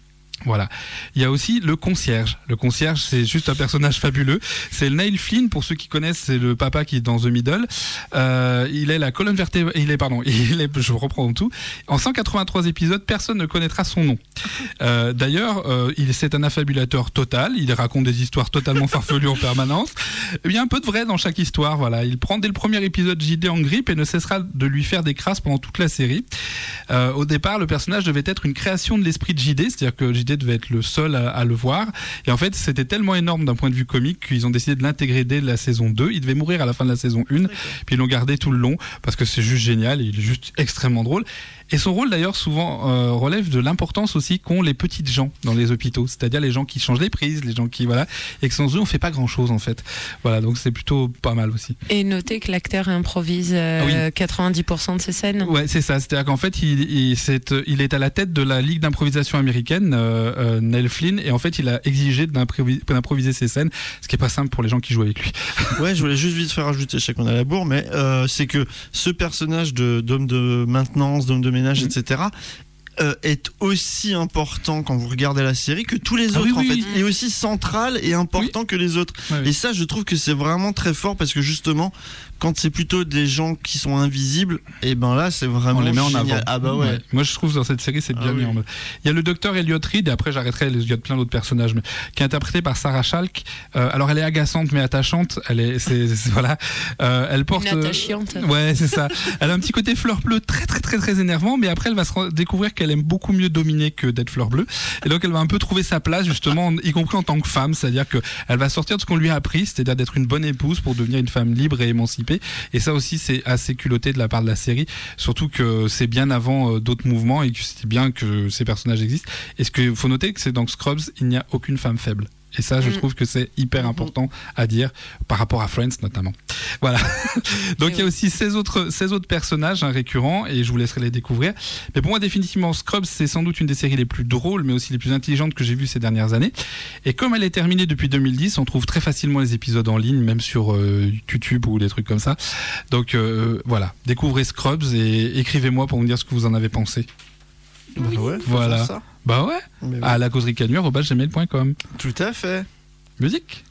Voilà. Il y a aussi le concierge. Le concierge, c'est juste un personnage fabuleux. C'est le Neil Flynn, pour ceux qui connaissent, c'est le papa qui est dans The Middle. Euh, il est la colonne vertébrale. Il est, pardon, il est, je reprends tout. En cent quatre-vingt-trois épisodes, personne ne connaîtra son nom. Euh, d'ailleurs, euh, il, c'est un affabulateur total. Il raconte des histoires totalement farfelues en permanence. Il y a un peu de vrai dans chaque histoire. Voilà. Il prend dès le premier épisode J D en grippe et ne cessera de lui faire des crasses pendant toute la série. Euh, au départ, le personnage devait être une création de l'esprit de J D, c'est-à-dire que J D devait être le seul à, à le voir. Et en fait, c'était tellement énorme d'un point de vue comique qu'ils ont décidé de l'intégrer dès la saison deux. Il devait mourir à la fin de la saison un, puis ils l'ont gardé tout le long parce que c'est juste génial, il est juste extrêmement drôle. Et son rôle d'ailleurs souvent euh, relève de l'importance aussi qu'ont les petites gens dans les hôpitaux, c'est-à-dire les gens qui changent les prises, les gens qui voilà, et que sans eux on fait pas grand-chose en fait. Voilà, donc c'est plutôt pas mal aussi. Et notez que l'acteur improvise euh, oui. quatre-vingt-dix pour cent de ses scènes. Ouais, c'est ça. C'est-à-dire qu'en fait il, il, c'est, il est à la tête de la ligue d'improvisation américaine, euh, euh, Neil Flynn, et en fait il a exigé d'improviser, d'improviser ses scènes, ce qui est pas simple pour les gens qui jouent avec lui. Ouais, je voulais juste vite faire rajouter, je sais qu'on a la bourre, mais euh, c'est que ce personnage de, d'homme de maintenance, d'homme de ménage, mmh. et cetera, euh, est aussi important quand vous regardez la série que tous les autres. Ah oui, oui, en fait, oui. Il est aussi central et important oui. que les autres. Ouais, oui. Et ça, je trouve que c'est vraiment très fort parce que justement, quand c'est plutôt des gens qui sont invisibles, et ben là c'est vraiment on les met génial. En avant. Ah bah ouais. ouais. Moi je trouve dans cette série c'est bien ah mis oui. en mode. Il y a le docteur Elliot Reed et après j'arrêterai, il y a plein d'autres personnages, mais, qui est interprété par Sarah Chalke. Euh, alors elle est agaçante mais attachante. Elle est, c'est, c'est voilà. Euh, elle porte. Une attachante. Euh, ouais c'est ça. Elle a un petit côté fleur bleue très très très très énervant, mais après elle va se découvrir qu'elle aime beaucoup mieux dominer que d'être fleur bleue. Et donc elle va un peu trouver sa place justement, y compris en tant que femme, c'est-à-dire que elle va sortir de ce qu'on lui a appris, c'est-à-dire d'être une bonne épouse pour devenir une femme libre et émancipée. Et ça aussi c'est assez culotté de la part de la série, surtout que c'est bien avant euh, d'autres mouvements et que c'est bien que ces personnages existent. Et ce qu'il faut noter, que c'est dans Scrubs, il n'y a aucune femme faible. Et ça, je mmh. trouve que c'est hyper important à dire par rapport à Friends notamment. Voilà. Donc il y a aussi ces autres, ces autres personnages hein, récurrents et je vous laisserai les découvrir. Mais pour moi, définitivement, Scrubs, c'est sans doute une des séries les plus drôles, mais aussi les plus intelligentes que j'ai vues ces dernières années. Et comme elle est terminée depuis deux mille dix, on trouve très facilement les épisodes en ligne, même sur euh, YouTube ou des trucs comme ça. Donc euh, voilà, découvrez Scrubs et écrivez-moi pour me dire ce que vous en avez pensé. Oui, ouais, voilà. Ça. Bah ouais, oui. À la causerie canure arobase gmail point com. Tout à fait. Musique.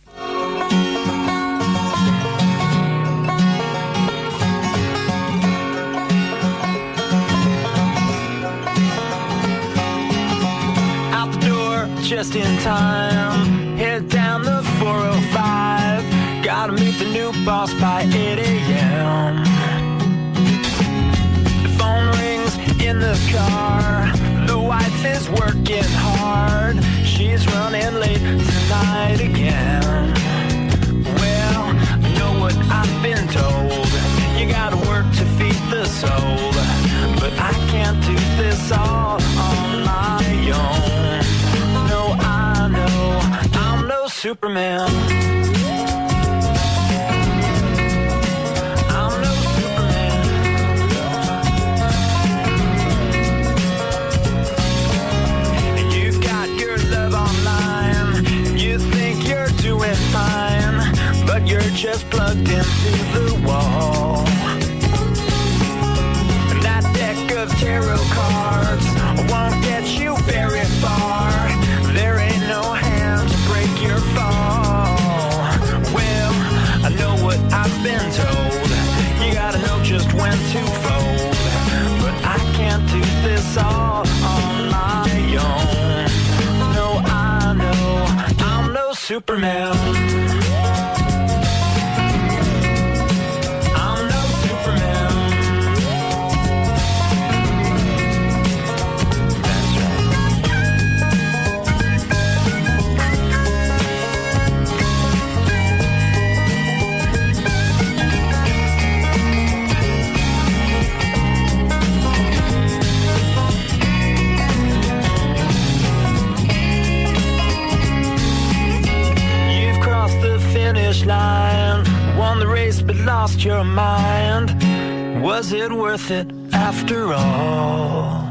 Out the door, just in time. Head down the four oh five. Gotta meet the new boss by eight a.m. The phone rings in the car. The wife is working hard. She's running late tonight again. Well, I know what I've been told. You gotta work to feed the soul. But I can't do this all on my own. No, I know I'm no Superman. But you're just plugged into the wall. And that deck of tarot cards won't get you very far. There ain't no hand to break your fall. Well, I know what I've been told. You gotta know just when to fold. But I can't do this all on my own. No, I know I'm no Superman. Line, won the race but lost your mind. Was it worth it after all?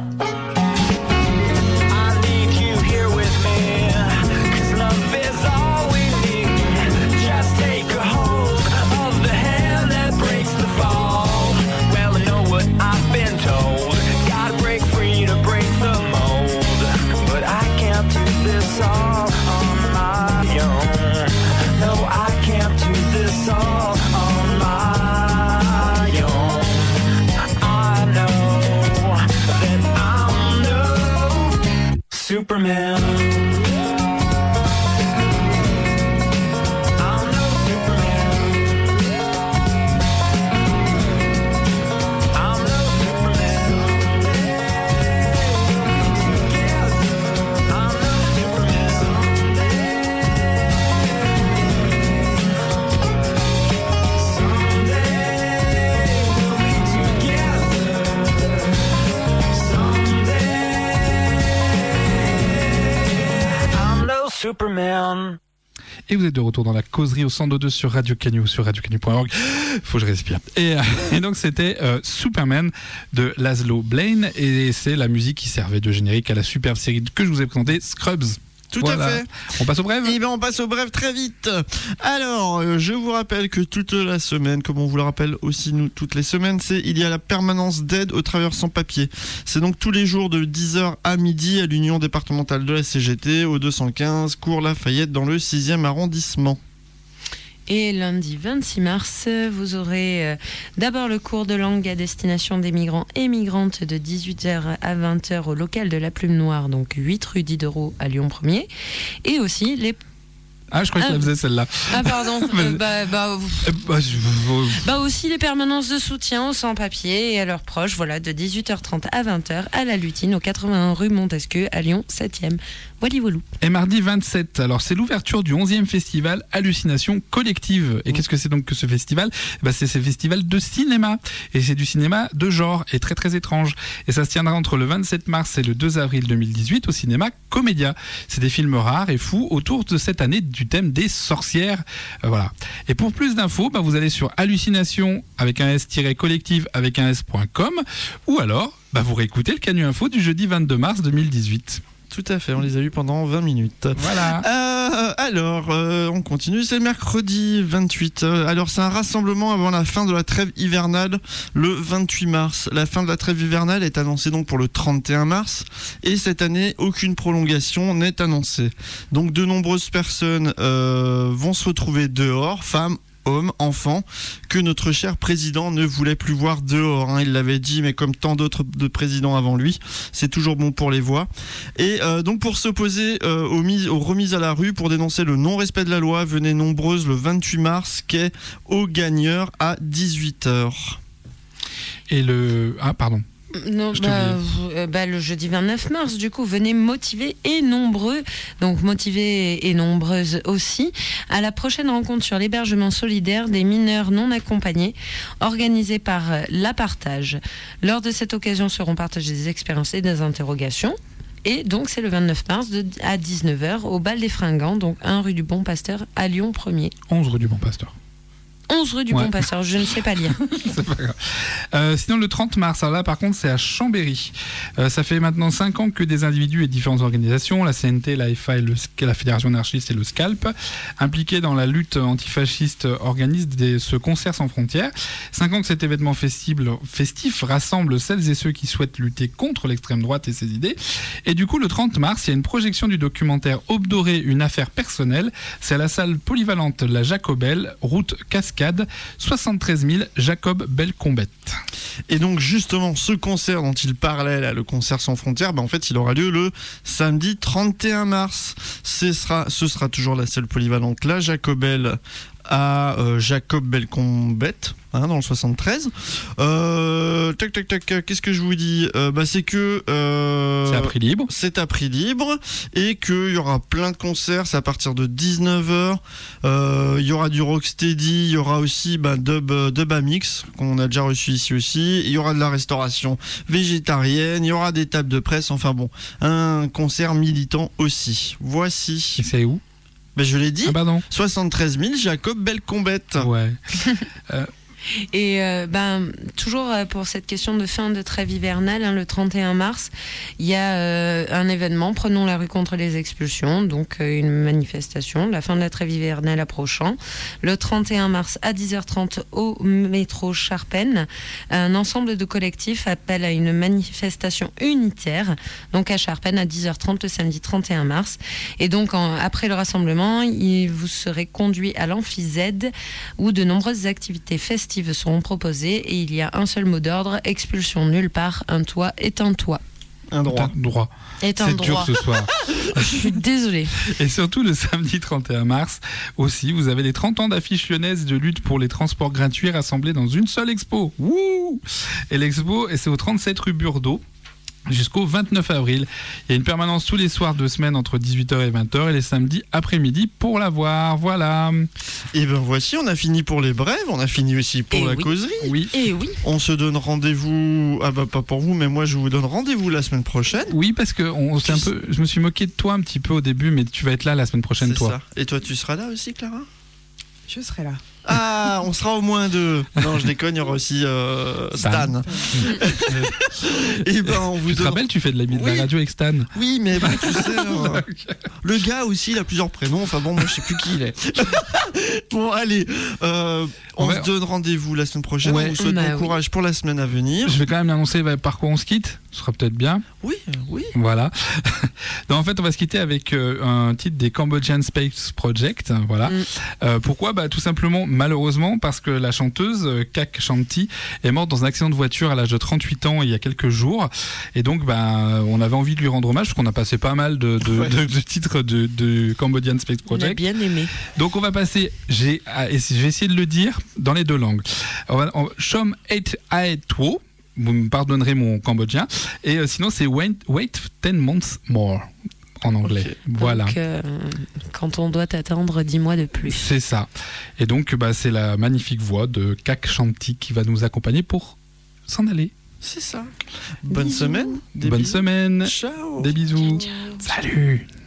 I need you here with me, 'cause love is all we need. Just take a hold of the hand that breaks the fall. Well, I know what I've been told. Gotta break free to break the mold. But I can't Et vous êtes de retour dans la causerie au cent deux sur Radio Canu, sur radio canu point org. Faut que je respire. Et, euh, et donc c'était euh, Superman de Laszlo Blaine, et c'est la musique qui servait de générique à la superbe série que je vous ai présentée, Scrubs. Tout voilà. à fait. On passe au brève ? Eh bien, on passe au brève très vite. Alors, euh, je vous rappelle que toute la semaine, comme on vous le rappelle aussi nous toutes les semaines, c'est il y a la permanence d'aide aux travailleurs sans papier. C'est donc tous les jours de dix heures à midi à l'Union départementale de la C G T, au deux cent quinze, cours Lafayette, dans le sixième arrondissement. Et lundi vingt-six mars, vous aurez euh, d'abord le cours de langue à destination des migrants et migrantes de dix-huit heures à vingt heures au local de la Plume Noire, donc huit rue Diderot à Lyon premier. Et aussi les... Ah, je crois que je la faisais celle-là. Ah, pardon. euh, bah, bah, euh, bah, je... bah, aussi les permanences de soutien aux sans-papiers et à leurs proches, voilà, de dix-huit heures trente à vingt heures à la Lutine, au quatre-vingt-un rue Montesquieu, à Lyon septième. Voilà, voilà. Et mardi vingt-sept, alors c'est l'ouverture du onzième festival Hallucination Collective. Et qu'est-ce que c'est donc que ce festival ? Bah, c'est ce festival de cinéma. Et c'est du cinéma de genre et très très étrange. Et ça se tiendra entre le vingt-sept mars et le deux avril deux mille dix-huit au cinéma Comédia. C'est des films rares et fous autour de cette année du thème des sorcières. Euh, voilà. Et pour plus d'infos, bah, vous allez sur hallucination avec un s-collective avec un s.com ou alors bah, vous réécoutez le Canu Info du jeudi vingt-deux mars deux mille dix-huit. Tout à fait, on les a eus pendant vingt minutes. Voilà. Euh, alors, euh, on continue, c'est mercredi vingt-huit. Alors, c'est un rassemblement avant la fin de la trêve hivernale, le vingt-huit mars. La fin de la trêve hivernale est annoncée donc pour le trente et un mars. Et cette année, aucune prolongation n'est annoncée. Donc, de nombreuses personnes euh, vont se retrouver dehors, femmes, hommes, enfants, que notre cher président ne voulait plus voir dehors. Hein. Il l'avait dit, mais comme tant d'autres de présidents avant lui, c'est toujours bon pour les voix. Et euh, donc pour s'opposer euh, aux, mis- aux remises à la rue, pour dénoncer le non-respect de la loi, venaient nombreuses le vingt-huit mars, quai aux Gagneurs à dix-huit heures. Et le... Ah, pardon. Non, bah, euh, bah, le jeudi vingt-neuf mars, du coup, venez motivés et nombreux, donc motivés et nombreuses aussi, à la prochaine rencontre sur l'hébergement solidaire des mineurs non accompagnés, organisée par La Partage. Lors de cette occasion seront partagées des expériences et des interrogations. Et donc, c'est le vingt-neuf mars de, à dix-neuf heures au Bal des Fringants, donc un rue du Bon Pasteur à Lyon premier. onze rue du Bon Pasteur. onze rue du ouais. Bon Pasteur, je ne sais pas lire. C'est pas grave. Euh, sinon, le trente mars, alors là, par contre, c'est à Chambéry. Euh, ça fait maintenant cinq ans que des individus et différentes organisations, la C N T, la F A, et le, la Fédération anarchiste et le SCALP, impliqués dans la lutte antifasciste, organisent des, ce concert sans frontières. Cinq ans que cet événement festible, festif rassemble celles et ceux qui souhaitent lutter contre l'extrême droite et ses idées. Et du coup, le trente mars, il y a une projection du documentaire Aube dorée, une affaire personnelle. C'est à la salle polyvalente La Jacobelle, route Cascade, soixante-treize mille Jacob Belcombette. Et donc justement ce concert dont il parlait là, le concert sans frontières, bah en fait il aura lieu le samedi trente et un mars. Ce sera, ce sera toujours la salle polyvalente La Jacobelle à euh, Jacob Belcombette, hein, dans le soixante-treize. Euh, tac tac tac. Qu'est-ce que je vous dis euh, Bah c'est que euh, c'est à prix libre. C'est à prix libre et qu'il y aura plein de concerts. C'est à partir de dix-neuf heures. Il euh, y aura du rocksteady. Il y aura aussi bah, Dub Dub Amix qu'on a déjà reçu ici aussi. Il y aura de la restauration végétarienne. Il y aura des tables de presse. Enfin bon, un concert militant aussi. Voici. Et c'est où? Ben je l'ai dit, ah bah non. soixante-treize mille Jacob Belcombette. Ouais. euh, Et euh, ben, toujours pour cette question de fin de trêve hivernale, hein, le trente et un mars, il y a euh, un événement, Prenons la rue contre les expulsions, donc euh, une manifestation, la fin de la trêve hivernale approchant. Le trente et un mars à dix heures trente au métro Charpennes, un ensemble de collectifs appelle à une manifestation unitaire, donc à Charpennes à dix heures trente le samedi trente et un mars. Et donc en, après le rassemblement, il, vous serez conduit à l'Amphi Z où de nombreuses activités festives seront proposées et il y a un seul mot d'ordre, expulsion nulle part, un toit est un toit. Un droit. Un droit. Est un C'est droit. dur ce soir. Je suis désolée. Et surtout le samedi trente et un mars aussi, vous avez les trente ans d'affiches lyonnaises de lutte pour les transports gratuits rassemblés dans une seule expo. Wouh! Et l'expo, et c'est au trente-sept rue Burdeau. jusqu'au vingt-neuf avril. Il y a une permanence tous les soirs de semaine entre dix-huit heures et vingt heures et les samedis après-midi pour la voir. Voilà. Et ben voici, on a fini pour les brèves, on a fini aussi pour et la oui. causerie. Oui. Et oui. On se donne rendez-vous, ah bah pas pour vous, mais moi je vous donne rendez-vous la semaine prochaine. Oui, parce que on, c'est un peu, je me suis moqué de toi un petit peu au début, mais tu vas être là la semaine prochaine, C'est toi. ça. Et toi, tu seras là aussi, Clara ? Je serai là. Ah, on sera au moins deux. Non, je déconne, il y aura aussi euh, Stan. Stan. Et ben, on vous Tu te donne... rappelles, tu fais de la, de la Oui. radio avec Stan. Oui, mais bon, tu sais, euh, le gars aussi, il a plusieurs prénoms. Enfin bon, moi, je sais plus qui il est. Bon, allez, euh, on Ouais. se donne rendez-vous la semaine prochaine. Ouais. On vous souhaite Bah bon oui. courage pour la semaine à venir. Je vais quand même annoncer bah, par quoi on se quitte. Ce sera peut-être bien. Oui, euh, oui. Voilà. Donc, en fait, on va se quitter avec euh, un titre des Cambodian Space Project. Voilà. Mm. Euh, pourquoi bah, tout simplement, malheureusement, parce que la chanteuse euh, Kak Shanti est morte dans un accident de voiture à l'âge de trente-huit ans il y a quelques jours. Et donc, bah, on avait envie de lui rendre hommage parce qu'on a passé pas mal de, de, Ouais. de, de titres de, de Cambodian Space On a Project. bien aimé. Donc, on va passer, j'ai, ah, et je vais essayer de le dire dans les deux langues. On va, on, Shom et Aetwo. Vous me pardonnerez mon cambodgien. Et euh, sinon, c'est Wait, wait ten months more en anglais. Ok. Voilà. Donc, euh, quand on doit attendre dix mois de plus. C'est ça. Et donc, bah, c'est la magnifique voix de Kak Shanti qui va nous accompagner pour s'en aller. C'est ça. Bonne Bisous. semaine. Des Bonne bisous. semaine. Ciao. Des bisous. Ciao. Salut.